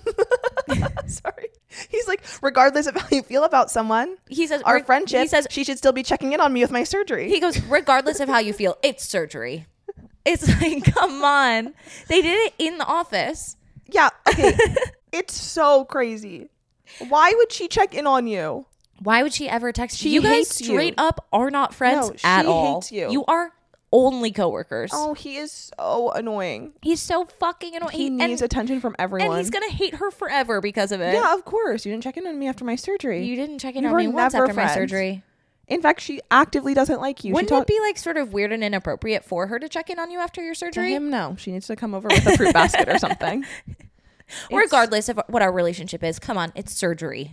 S3: Sorry. He's like, regardless of how you feel about someone,
S2: He says
S3: our
S2: re-
S3: friendship,
S2: He says
S3: she should still be checking in on me with my surgery.
S2: he goes, regardless of how you feel, it's surgery. It's like, come on. They did it in the office.
S3: Yeah. Okay. It's so crazy. Why would she check in on you?
S2: Why would she ever text
S3: She
S2: you? You guys
S3: hates you.
S2: straight up are not friends
S3: No,
S2: at
S3: she
S2: all.
S3: hates you.
S2: You are only coworkers.
S3: Oh, he is so annoying.
S2: He's so fucking annoying.
S3: He needs
S2: and,
S3: attention from everyone.
S2: and he's gonna hate her forever because of it.
S3: Yeah, of course. You didn't check in on me after my surgery.
S2: You didn't check in
S3: We
S2: on
S3: were
S2: me once
S3: never
S2: after my
S3: friends.
S2: surgery.
S3: In fact, she actively doesn't like you.
S2: Wouldn't
S3: she
S2: it
S3: talk-
S2: be like sort of weird and inappropriate for her to check in on you after your
S3: to
S2: surgery?
S3: him? No, she needs to come over with a fruit basket or something.
S2: Regardless of what our relationship is, come on, it's surgery.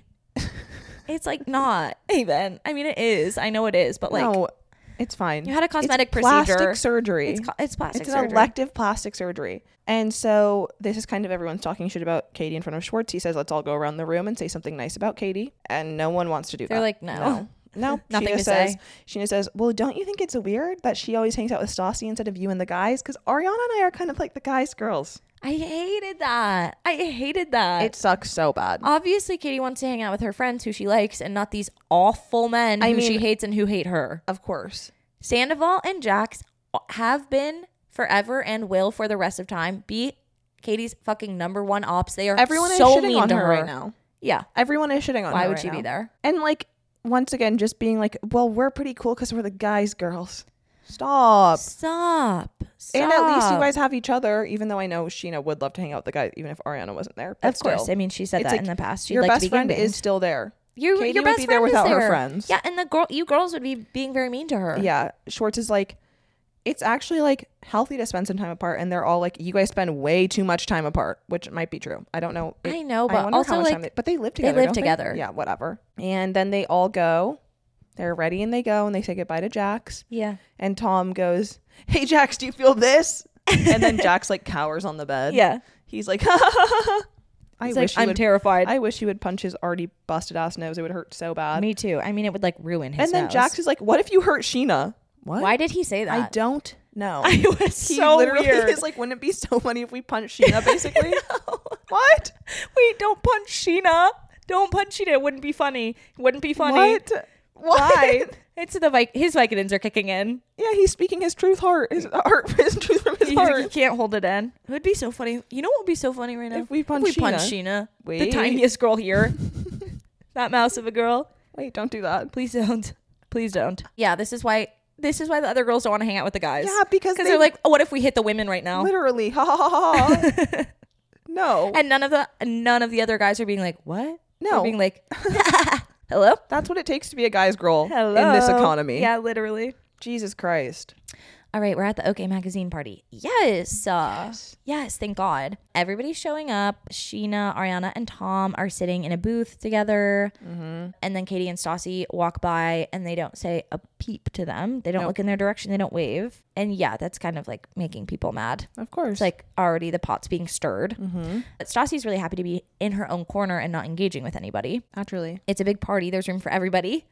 S2: It's like not even. I mean, it is. I know it is, but like
S3: no, it's fine.
S2: you had a cosmetic
S3: it's
S2: procedure.
S3: Plastic surgery.
S2: It's, co- it's plastic
S3: It's an
S2: surgery.
S3: elective plastic surgery. And so this is kind of everyone's talking shit about Katie in front of Schwartz. He says, let's all go around the room and say something nice about Katie. And no one wants to do
S2: They're
S3: that.
S2: like, no.
S3: No. No.
S2: Nothing
S3: Sheena
S2: to
S3: says,
S2: say.
S3: Sheena says, well, don't you think it's weird that she always hangs out with Stassi instead of you and the guys? Because Ariana and I are kind of like the guys' girls.
S2: I hated that. I hated that.
S3: It sucks so bad.
S2: Obviously, Katie wants to hang out with her friends who she likes and not these awful men
S3: I
S2: who she
S3: mean-
S2: hates and who hate her.
S3: Of course.
S2: Sandoval and Jax have been forever and will for the rest of time be Katie's fucking number one ops. They are
S3: Everyone is
S2: so
S3: shitting
S2: mean
S3: on
S2: to
S3: her,
S2: her
S3: right now.
S2: Yeah.
S3: Everyone is shitting on her.
S2: Why would
S3: right
S2: she be
S3: now.
S2: there?
S3: And like, once again, just being like, well, we're pretty cool because we're the guys' girls. Stop.
S2: Stop. Stop.
S3: And at least you guys have each other, even though I know Sheena would love to hang out with the guys, even if Ariana wasn't there. But
S2: Of course.
S3: still,
S2: I mean, she said
S3: it's
S2: that
S3: like
S2: in the past. She'd
S3: your
S2: like to
S3: best
S2: be
S3: friend
S2: gangbanged.
S3: is still there.
S2: Your,
S3: Katie
S2: your
S3: would
S2: best
S3: be there
S2: friend is
S3: without her
S2: there.
S3: friends.
S2: Yeah, and the girl, you girls would be being very mean to her.
S3: Yeah. Schwartz is like, it's actually like healthy to spend some time apart. And they're all like, you guys spend way too much time apart, which might be true. I don't know. It-
S2: I know, but
S3: wonder
S2: also,
S3: how much
S2: like,
S3: time they, but they live together.
S2: live
S3: don't
S2: together.
S3: Yeah, whatever. And then they all go. They're ready and they go and they say goodbye to Jax.
S2: Yeah.
S3: And Tom goes, hey, Jax, do you feel this? And then Jax like cowers on the bed.
S2: Yeah.
S3: He's like, ha, ha, ha, ha. I
S2: He's
S3: wish
S2: like,
S3: you
S2: I'm
S3: would,
S2: terrified.
S3: I wish you would punch his already busted ass nose. It would hurt so bad.
S2: Me too. I mean, it would like ruin his
S3: and then
S2: nose.
S3: Jax is like, what if you hurt Sheena? What?
S2: Why did he say that?
S3: I don't know.
S2: I was
S3: He
S2: so
S3: literally
S2: weird.
S3: is like, wouldn't it be so funny if we punched Sheena, basically? What?
S2: Wait, don't punch Sheena. Don't punch Sheena. It wouldn't be funny. It wouldn't be funny.
S3: What? What?
S2: Why? It's the Vi- his Vicodins are kicking in.
S3: Yeah, he's speaking his truth heart. His heart, his truth from his
S2: He's like,
S3: heart.
S2: he can't hold it in. It would be so funny. You know what would be so funny right now?
S3: If we punch
S2: if we punch
S3: Sheena.
S2: Sheena, the
S3: Wait.
S2: tiniest girl here, that mouse of a girl.
S3: Wait, don't do that.
S2: Please don't. Please don't. Yeah, this is why. This is why the other girls don't want to hang out with the guys.
S3: Yeah, because
S2: because
S3: they
S2: they're like, oh, what if we hit the women right now?
S3: literally, ha ha ha ha. No,
S2: And none of the none of the other guys are being like, what?
S3: No.
S2: They're being like, hello,
S3: that's what it takes to be a guy's girl
S2: hello
S3: in this economy.
S2: Yeah, literally.
S3: Jesus Christ.
S2: All right, we're at the OK Magazine party. Yes. Uh,
S3: Yes.
S2: yes, thank God. Everybody's showing up. Sheena, Ariana, and Tom are sitting in a booth together.
S3: Mm-hmm.
S2: And then Katie and Stassi walk by and they don't say a peep to them. They don't
S3: Nope.
S2: look in their direction. They don't wave. And yeah, that's kind of like making people mad.
S3: Of course.
S2: It's like already the pot's being stirred.
S3: mm-hmm.
S2: But Stassi's really happy to be in her own corner and not engaging with anybody.
S3: Naturally.
S2: It's a big party. There's room for everybody.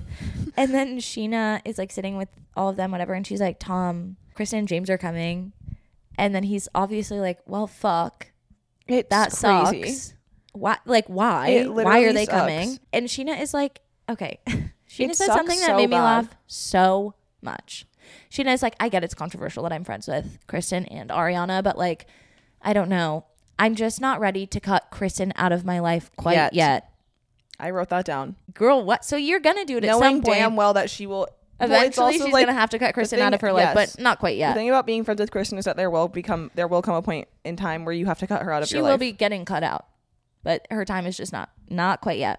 S2: And then Sheena is like sitting with all of them, whatever. And she's like, Tom, Kristen and James are coming. And then he's obviously like, well, fuck.
S3: It's
S2: That
S3: crazy.
S2: sucks. Why? Like, why?
S3: It
S2: Why
S3: literally
S2: are they
S3: sucks.
S2: coming? And Sheena is like, okay. Sheena
S3: It
S2: said
S3: sucks
S2: something that
S3: so
S2: made me
S3: bad.
S2: laugh so much. Sheena is like, I get it's controversial that I'm friends with Kristen and Ariana, but like, I don't know. I'm just not ready to cut Kristen out of my life quite
S3: Yet.
S2: yet.
S3: I wrote that down.
S2: Girl, what? So you're gonna do it at
S3: Knowing
S2: some point.
S3: damn well that she will. Well, it's
S2: Eventually,
S3: also
S2: she's
S3: like,
S2: gonna have to cut Kristen
S3: thing-
S2: out of her life,
S3: yes.
S2: but not quite
S3: the
S2: yet.
S3: thing about being friends with Kristen is that there will become there will come a point in time where you have to cut her out of
S2: She
S3: your
S2: will
S3: life.
S2: be getting cut out, but her time is just not not quite yet.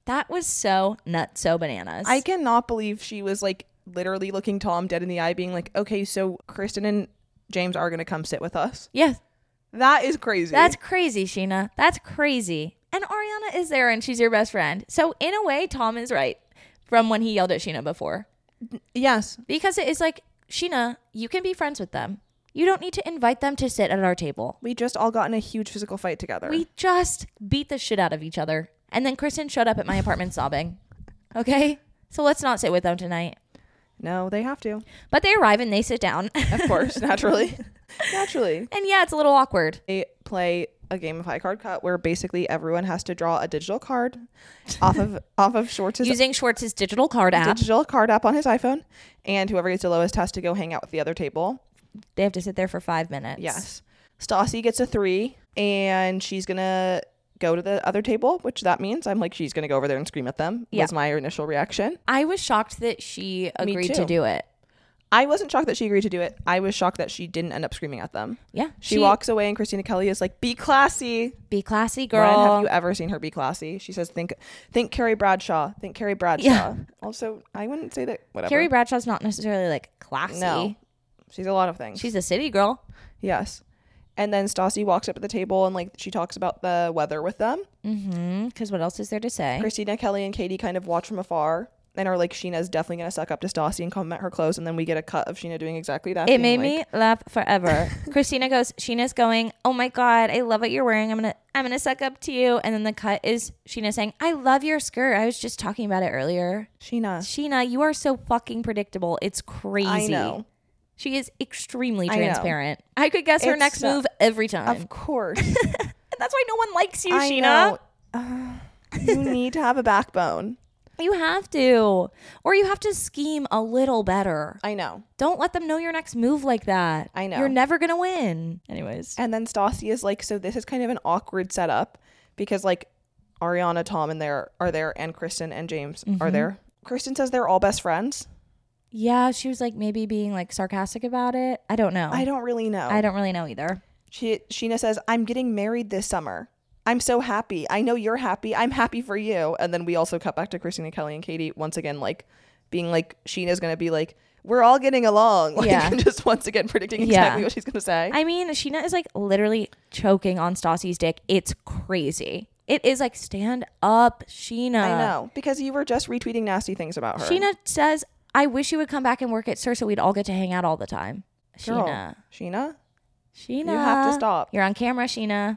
S2: That was so nuts, so bananas.
S3: I cannot believe she was like literally looking Tom dead in the eye, being like, okay, so Kristen and James are going to come sit with us.
S2: Yeah.
S3: That is crazy.
S2: That's crazy, Sheena. That's crazy. And Ariana is there and she's your best friend. So in a way, Tom is right from when he yelled at Sheena before.
S3: Yes.
S2: Because it is like, Sheena, you can be friends with them. You don't need to invite them to sit at our table.
S3: We just all got in a huge physical fight together.
S2: We just beat the shit out of each other. And then Kristen showed up at my apartment sobbing. Okay? So let's not sit with them tonight.
S3: No, they have to.
S2: But they arrive and they sit down.
S3: Of course, naturally. Naturally.
S2: And yeah, it's a little awkward.
S3: They play a game of high card cut where basically everyone has to draw a digital card off of off of Schwartz's
S2: Using Schwartz's digital card app.
S3: digital card app on his iPhone, and whoever gets the lowest has to go hang out with the other table.
S2: They have to sit there for five minutes.
S3: Yes. Stassi gets a three, and she's gonna go to the other table, which that means I'm like, she's gonna go over there and scream at them.
S2: Yeah.
S3: Was my initial reaction.
S2: I was shocked that she agreed
S3: too.
S2: to do it.
S3: I wasn't shocked that she agreed to do it. I was shocked that she didn't end up screaming at them.
S2: Yeah.
S3: She, walks away, and Christina Kelly is like, "Be classy,
S2: Be classy, girl.
S3: When have you ever seen her be classy?" She says, "Think, think Carrie Bradshaw. Think Carrie Bradshaw."
S2: Yeah.
S3: Also, I wouldn't say that. Whatever.
S2: Carrie Bradshaw's not necessarily like classy.
S3: No, she's a lot of things.
S2: She's a city girl.
S3: Yes. And then Stassi walks up to the table and like she talks about the weather with them.
S2: Mm-hmm. Because what else is there to say?
S3: Christina Kelly and Katie kind of watch from afar and are like, Sheena's definitely gonna suck up to Stassi and compliment her clothes, and then we get a cut of Sheena doing exactly that.
S2: It
S3: being
S2: made
S3: like,
S2: me laugh forever. Christina goes, Sheena's going, "Oh my God, I love what you're wearing. I'm gonna I'm gonna suck up to you." And then the cut is Sheena saying, "I love your skirt. I was just talking about it earlier."
S3: Sheena.
S2: Sheena, you are so fucking predictable. It's crazy.
S3: I know.
S2: She is extremely
S3: I know.
S2: transparent. I, could guess her
S3: It's
S2: next
S3: so-
S2: move every time.
S3: Of course.
S2: And that's why no one likes you,
S3: I
S2: Sheena.
S3: know. Uh, you need to have a backbone.
S2: You have to. Or you have to scheme a little better.
S3: I know.
S2: Don't let them know your next move like that.
S3: I know.
S2: You're never going to win. Anyways.
S3: And then Stassi is like, so this is kind of an awkward setup because like Ariana, Tom, and there are there, and Kristen and James
S2: Mm-hmm.
S3: are there. Kristen says they're all best friends.
S2: Yeah, she was like maybe being like sarcastic about it. I don't know.
S3: I don't really know.
S2: I don't really know either.
S3: She Sheena says, "I'm getting married this summer. I'm so happy. I know you're happy. I'm happy for you." And then we also cut back to Christina Kelly and Katie once again, like being like, Sheena's gonna be like, "We're all getting along." Like,
S2: Yeah.
S3: just once again predicting exactly
S2: Yeah.
S3: what she's gonna say.
S2: I mean, Sheena is like literally choking on Stassi's dick. It's crazy. It is like, stand up, Sheena.
S3: I know, because you were just retweeting nasty things about her.
S2: Sheena says, "I wish you would come back and work at S I R so we'd all get to hang out all the time."
S3: Girl,
S2: Sheena.
S3: Sheena,
S2: Sheena.
S3: you have to stop.
S2: You're on camera, Sheena.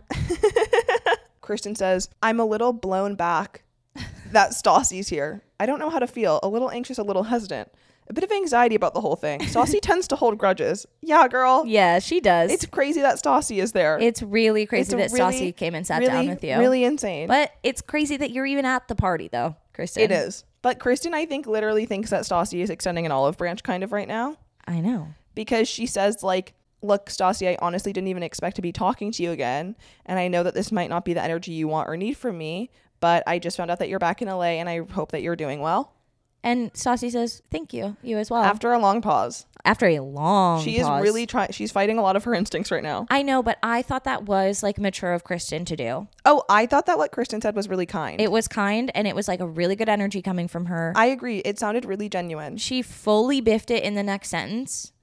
S3: Kristen says, "I'm a little blown back that Stassi's here. I don't know how to feel. A little anxious, a little hesitant. A bit of anxiety about the whole thing. Stassi tends to hold grudges." Yeah, girl.
S2: Yeah, she does.
S3: It's crazy that Stassi is there.
S2: It's really crazy
S3: It's
S2: that
S3: really,
S2: Stassi came and sat
S3: really,
S2: down with you.
S3: Really insane.
S2: But it's crazy that you're even at the party, though, Kristen.
S3: It is. But Kristen, I think, literally thinks that Stassi is extending an olive branch kind of right now.
S2: I know.
S3: Because she says, like, "Look, Stassi, I honestly didn't even expect to be talking to you again. And I know that this might not be the energy you want or need from me. But I just found out that you're back in L A, and I hope that you're doing well."
S2: And Stassi says, "Thank you. You as well."
S3: After a long pause.
S2: After a long
S3: She is
S2: pause.
S3: really trying. She's fighting a lot of her instincts right now.
S2: I know, but I thought that was like mature of Kristen to do.
S3: Oh, I thought that what Kristen said was really kind.
S2: It was kind and it was like a really good energy coming from her.
S3: I agree. It sounded really genuine.
S2: She fully biffed it in the next sentence.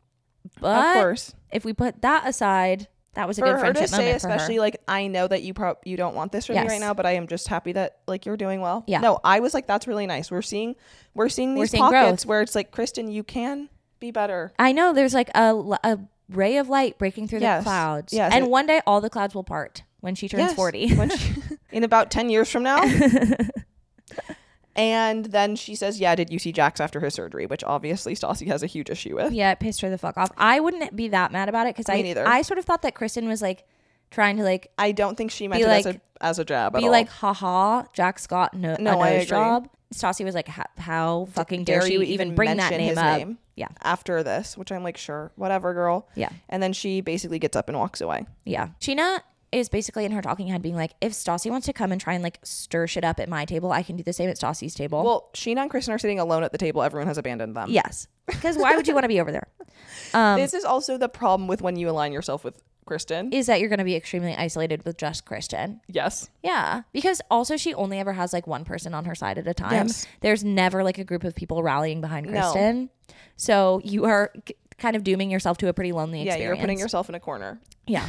S2: But
S3: Of course.
S2: if we put that aside, that was a
S3: For
S2: good
S3: her
S2: friendship
S3: to say,
S2: moment for her.
S3: especially like, "I know that you pro- you don't want this from
S2: Yes.
S3: me right now, but I am just happy that like you're doing well."
S2: Yeah.
S3: No, I was like, that's really nice. We're seeing we're seeing
S2: We're
S3: these
S2: seeing
S3: pockets
S2: growth.
S3: where it's like, Kristen, you can be better.
S2: I know there's like a, a ray of light breaking through
S3: Yes.
S2: the clouds.
S3: Yes.
S2: And
S3: It-
S2: one day all the clouds will part when she turns
S3: Yes.
S2: forty.
S3: When she- in about ten years from now. And then she says, "Yeah, did you see Jax after his surgery?" Which obviously Stassi has a huge issue with.
S2: Yeah, it pissed her the fuck off. I wouldn't be that mad about it because
S3: Me
S2: I
S3: neither.
S2: I sort of thought that Kristen was like trying to like
S3: I don't think she meant
S2: Be
S3: it as
S2: like-
S3: a as a jab at
S2: be
S3: all.
S2: like, haha, Jack Scott no,
S3: No,
S2: a
S3: I
S2: nose
S3: agree.
S2: job. Stassi was like, how, how fucking dare, she even bring that
S3: mention
S2: name
S3: his
S2: up?
S3: name
S2: Yeah,
S3: after this, which I'm like, sure, whatever, girl.
S2: yeah,
S3: And then she basically gets up and walks away.
S2: yeah. Sheena is basically in her talking head being like, if Stassi wants to come and try and like stir shit up at my table, I can do the same at Stassi's table.
S3: Well, Sheena and Kristen are sitting alone at the table. Everyone has abandoned them.
S2: yes, because why would you want to be over there? Um,
S3: This is also the problem with when you align yourself with Kristen.
S2: is that you're going to be extremely isolated with just Kristen.
S3: Yes.
S2: Yeah. Because also she only ever has like one person on her side at a time.
S3: Yes.
S2: There's never like a group of people rallying behind
S3: No.
S2: Kristen. So you are k- kind of dooming yourself to a pretty lonely
S3: Yeah,
S2: experience.
S3: you're putting yourself in a corner.
S2: Yeah.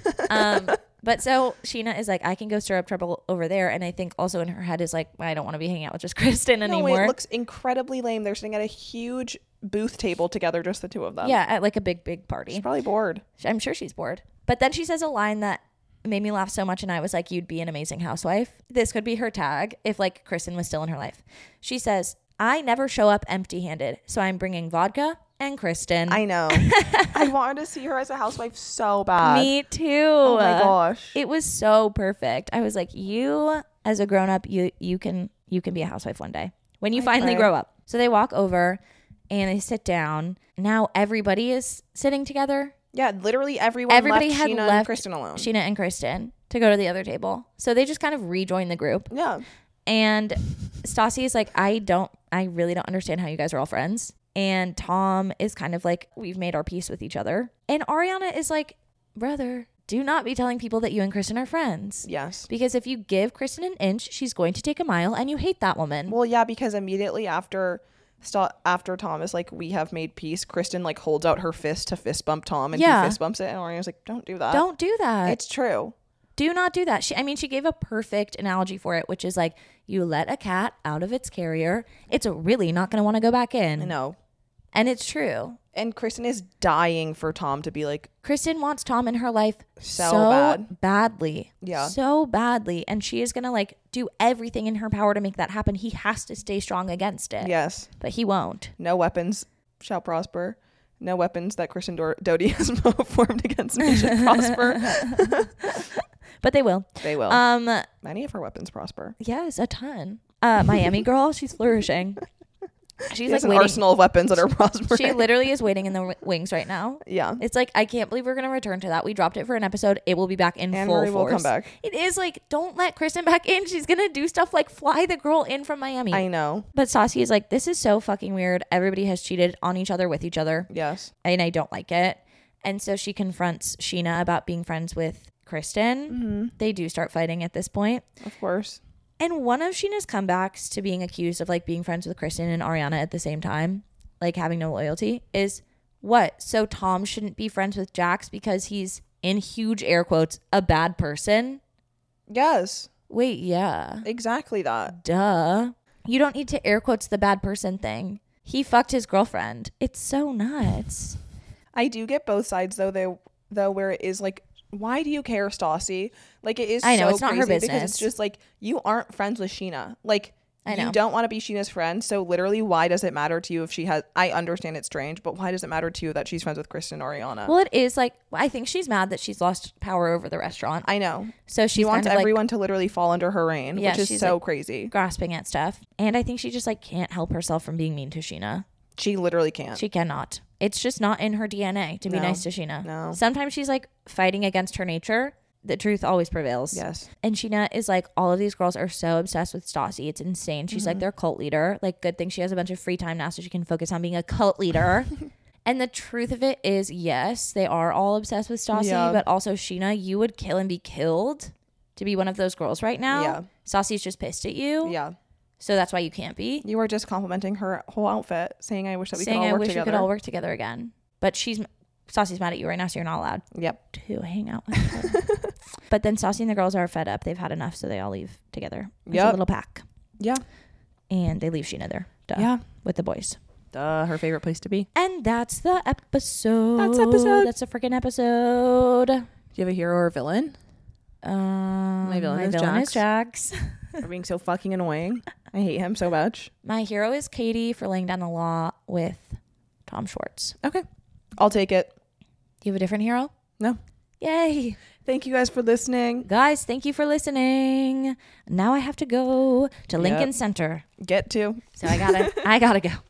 S2: um, but so Sheena is like, I can go stir up trouble over there. And I think also in her head is like, I don't want to be hanging out with just Kristen
S3: No,
S2: anymore.
S3: it looks incredibly lame. They're sitting at a huge booth table together, just the two of them.
S2: yeah, at like a big, big party.
S3: She's probably bored.
S2: I'm sure she's bored. But then she says a line that made me laugh so much, and I was like, you'd be an amazing housewife. This could be her tag if like Kristen was still in her life. She says, I never show up empty-handed, so I'm bringing vodka and Kristen.
S3: I know. I wanted to see her as a housewife so bad.
S2: Me too.
S3: Oh my gosh.
S2: It was so perfect. I was like, you as a grown-up, you you can you can be a housewife one day when you
S3: I
S2: finally
S3: pray.
S2: grow up. So they walk over and they sit down. Now everybody is sitting together.
S3: Yeah, literally everyone
S2: Everybody
S3: left
S2: had
S3: Sheena
S2: left
S3: and Kristen alone.
S2: Sheena and Kristen to go to the other table. So they just kind of rejoin the group.
S3: yeah.
S2: And Stassi is like, I don't, I really don't understand how you guys are all friends. And Tom is kind of like, we've made our peace with each other. And Ariana is like, brother, do not be telling people that you and Kristen are friends.
S3: Yes.
S2: Because if you give Kristen an inch, she's going to take a mile, and you hate that woman.
S3: Well, yeah, because immediately after st- after Tom is like, we have made peace, Kristen like holds out her fist to fist bump Tom, and
S2: Yeah.
S3: he fist bumps it, and Ariana's like, don't do that.
S2: Don't do that.
S3: It's true.
S2: Do not do that. She, I mean, she gave a perfect analogy for it, which is like, you let a cat out of its carrier, it's really not going to want to go back in.
S3: I know.
S2: And it's true.
S3: And Kristen is dying for Tom to be like,
S2: Kristen wants Tom in her life
S3: So
S2: so,
S3: bad.
S2: badly.
S3: Yeah.
S2: So badly. And she is going to like do everything in her power to make that happen. He has to stay strong against it.
S3: yes,
S2: But he won't.
S3: no weapons shall prosper. No weapons that Kristen Dor- Doty has formed against me should prosper.
S2: But they will.
S3: They will.
S2: Um,
S3: Many of her weapons prosper.
S2: yes, a ton. Uh, Miami girl, she's flourishing. She's
S3: She
S2: like
S3: has an
S2: waiting.
S3: arsenal of weapons that are prospering.
S2: She literally is waiting in the w- wings right now.
S3: yeah.
S2: It's like, I can't believe we're going to return to that. We dropped it for an episode. It will be back in
S3: Anne
S2: full
S3: Marie
S2: force.
S3: will come back.
S2: It is like, don't let Kristen back in. She's going to do stuff like fly the girl in from Miami.
S3: I know.
S2: But Stassi is like, this is so fucking weird. Everybody has cheated on each other with each other.
S3: Yes.
S2: And I don't like it. And so she confronts Sheena about being friends with Kristen.
S3: Mm-hmm.
S2: They do start fighting at this point.
S3: Of course.
S2: And one of Sheena's comebacks to being accused of like being friends with Kristen and Ariana at the same time, like having no loyalty, is what? So Tom shouldn't be friends with Jax because he's, in huge air quotes, a bad person?
S3: Yes.
S2: Wait, yeah.
S3: Exactly that.
S2: Duh. You don't need to air quotes the bad person thing. He fucked his girlfriend. It's so nuts.
S3: I do get both sides though, they, though, where it is like, why do you care, Stassi? Like, it is
S2: I know,
S3: so
S2: it's not her
S3: crazy because
S2: business.
S3: it's just like, you aren't friends with Sheena. Like,
S2: I know.
S3: you don't want to be Sheena's friend. So literally, why does it matter to you if she has, I understand it's strange, but why does it matter to you that she's friends with Kristen or Ariana?
S2: Well, it is like, I think she's mad that she's lost power over the restaurant.
S3: I know.
S2: So
S3: She
S2: she's
S3: wants
S2: kind of
S3: everyone
S2: like
S3: to literally fall under her reign,
S2: Yeah,
S3: which is
S2: she's,
S3: so
S2: like-
S3: crazy.
S2: grasping at stuff. And I think she just like can't help herself from being mean to Sheena.
S3: She literally can't.
S2: She cannot. It's just not in her D N A to be
S3: No.
S2: nice to Sheena.
S3: No.
S2: Sometimes she's like fighting against her nature. The truth always prevails.
S3: Yes.
S2: And Sheena is like, all of these girls are so obsessed with Stassi. It's insane. She's
S3: Mm-hmm.
S2: like their cult leader. Like, good thing she has a bunch of free time now so she can focus on being a cult leader. And the truth of it is, yes, they are all obsessed with Stassi,
S3: Yeah.
S2: but also Sheena, you would kill and be killed to be one of those girls right now.
S3: Yeah.
S2: Stassi's just pissed at you.
S3: Yeah.
S2: So that's why you can't be.
S3: You were just complimenting her whole outfit, saying, I wish that we
S2: Saying,
S3: could all
S2: I
S3: work
S2: wish
S3: together.
S2: we could all work together again. But she's, Stassi's mad at you right now, so you're not allowed
S3: Yep.
S2: to hang out with her. But then Stassi and the girls are fed up. They've had enough, so they all leave together. It's a
S3: Yep.
S2: little pack.
S3: Yeah.
S2: And they leave Sheena there. Duh.
S3: Yeah.
S2: With the boys.
S3: Duh, her favorite place to be.
S2: And that's the episode.
S3: That's episode.
S2: That's a freaking episode.
S3: Do you have a hero or villain?
S2: Um,
S3: My villain
S2: my
S3: is
S2: villain is
S3: Jax.
S2: Jax.
S3: For being so fucking annoying. I hate him so much.
S2: My hero is Katie for laying down the law with Tom Schwartz.
S3: Okay. I'll take it.
S2: Do you have a different hero?
S3: No.
S2: Yay.
S3: Thank you guys for listening.
S2: Guys, thank you for listening. Now I have to go to Lincoln
S3: Yep.
S2: Center.
S3: Get to.
S2: So I gotta I gotta go.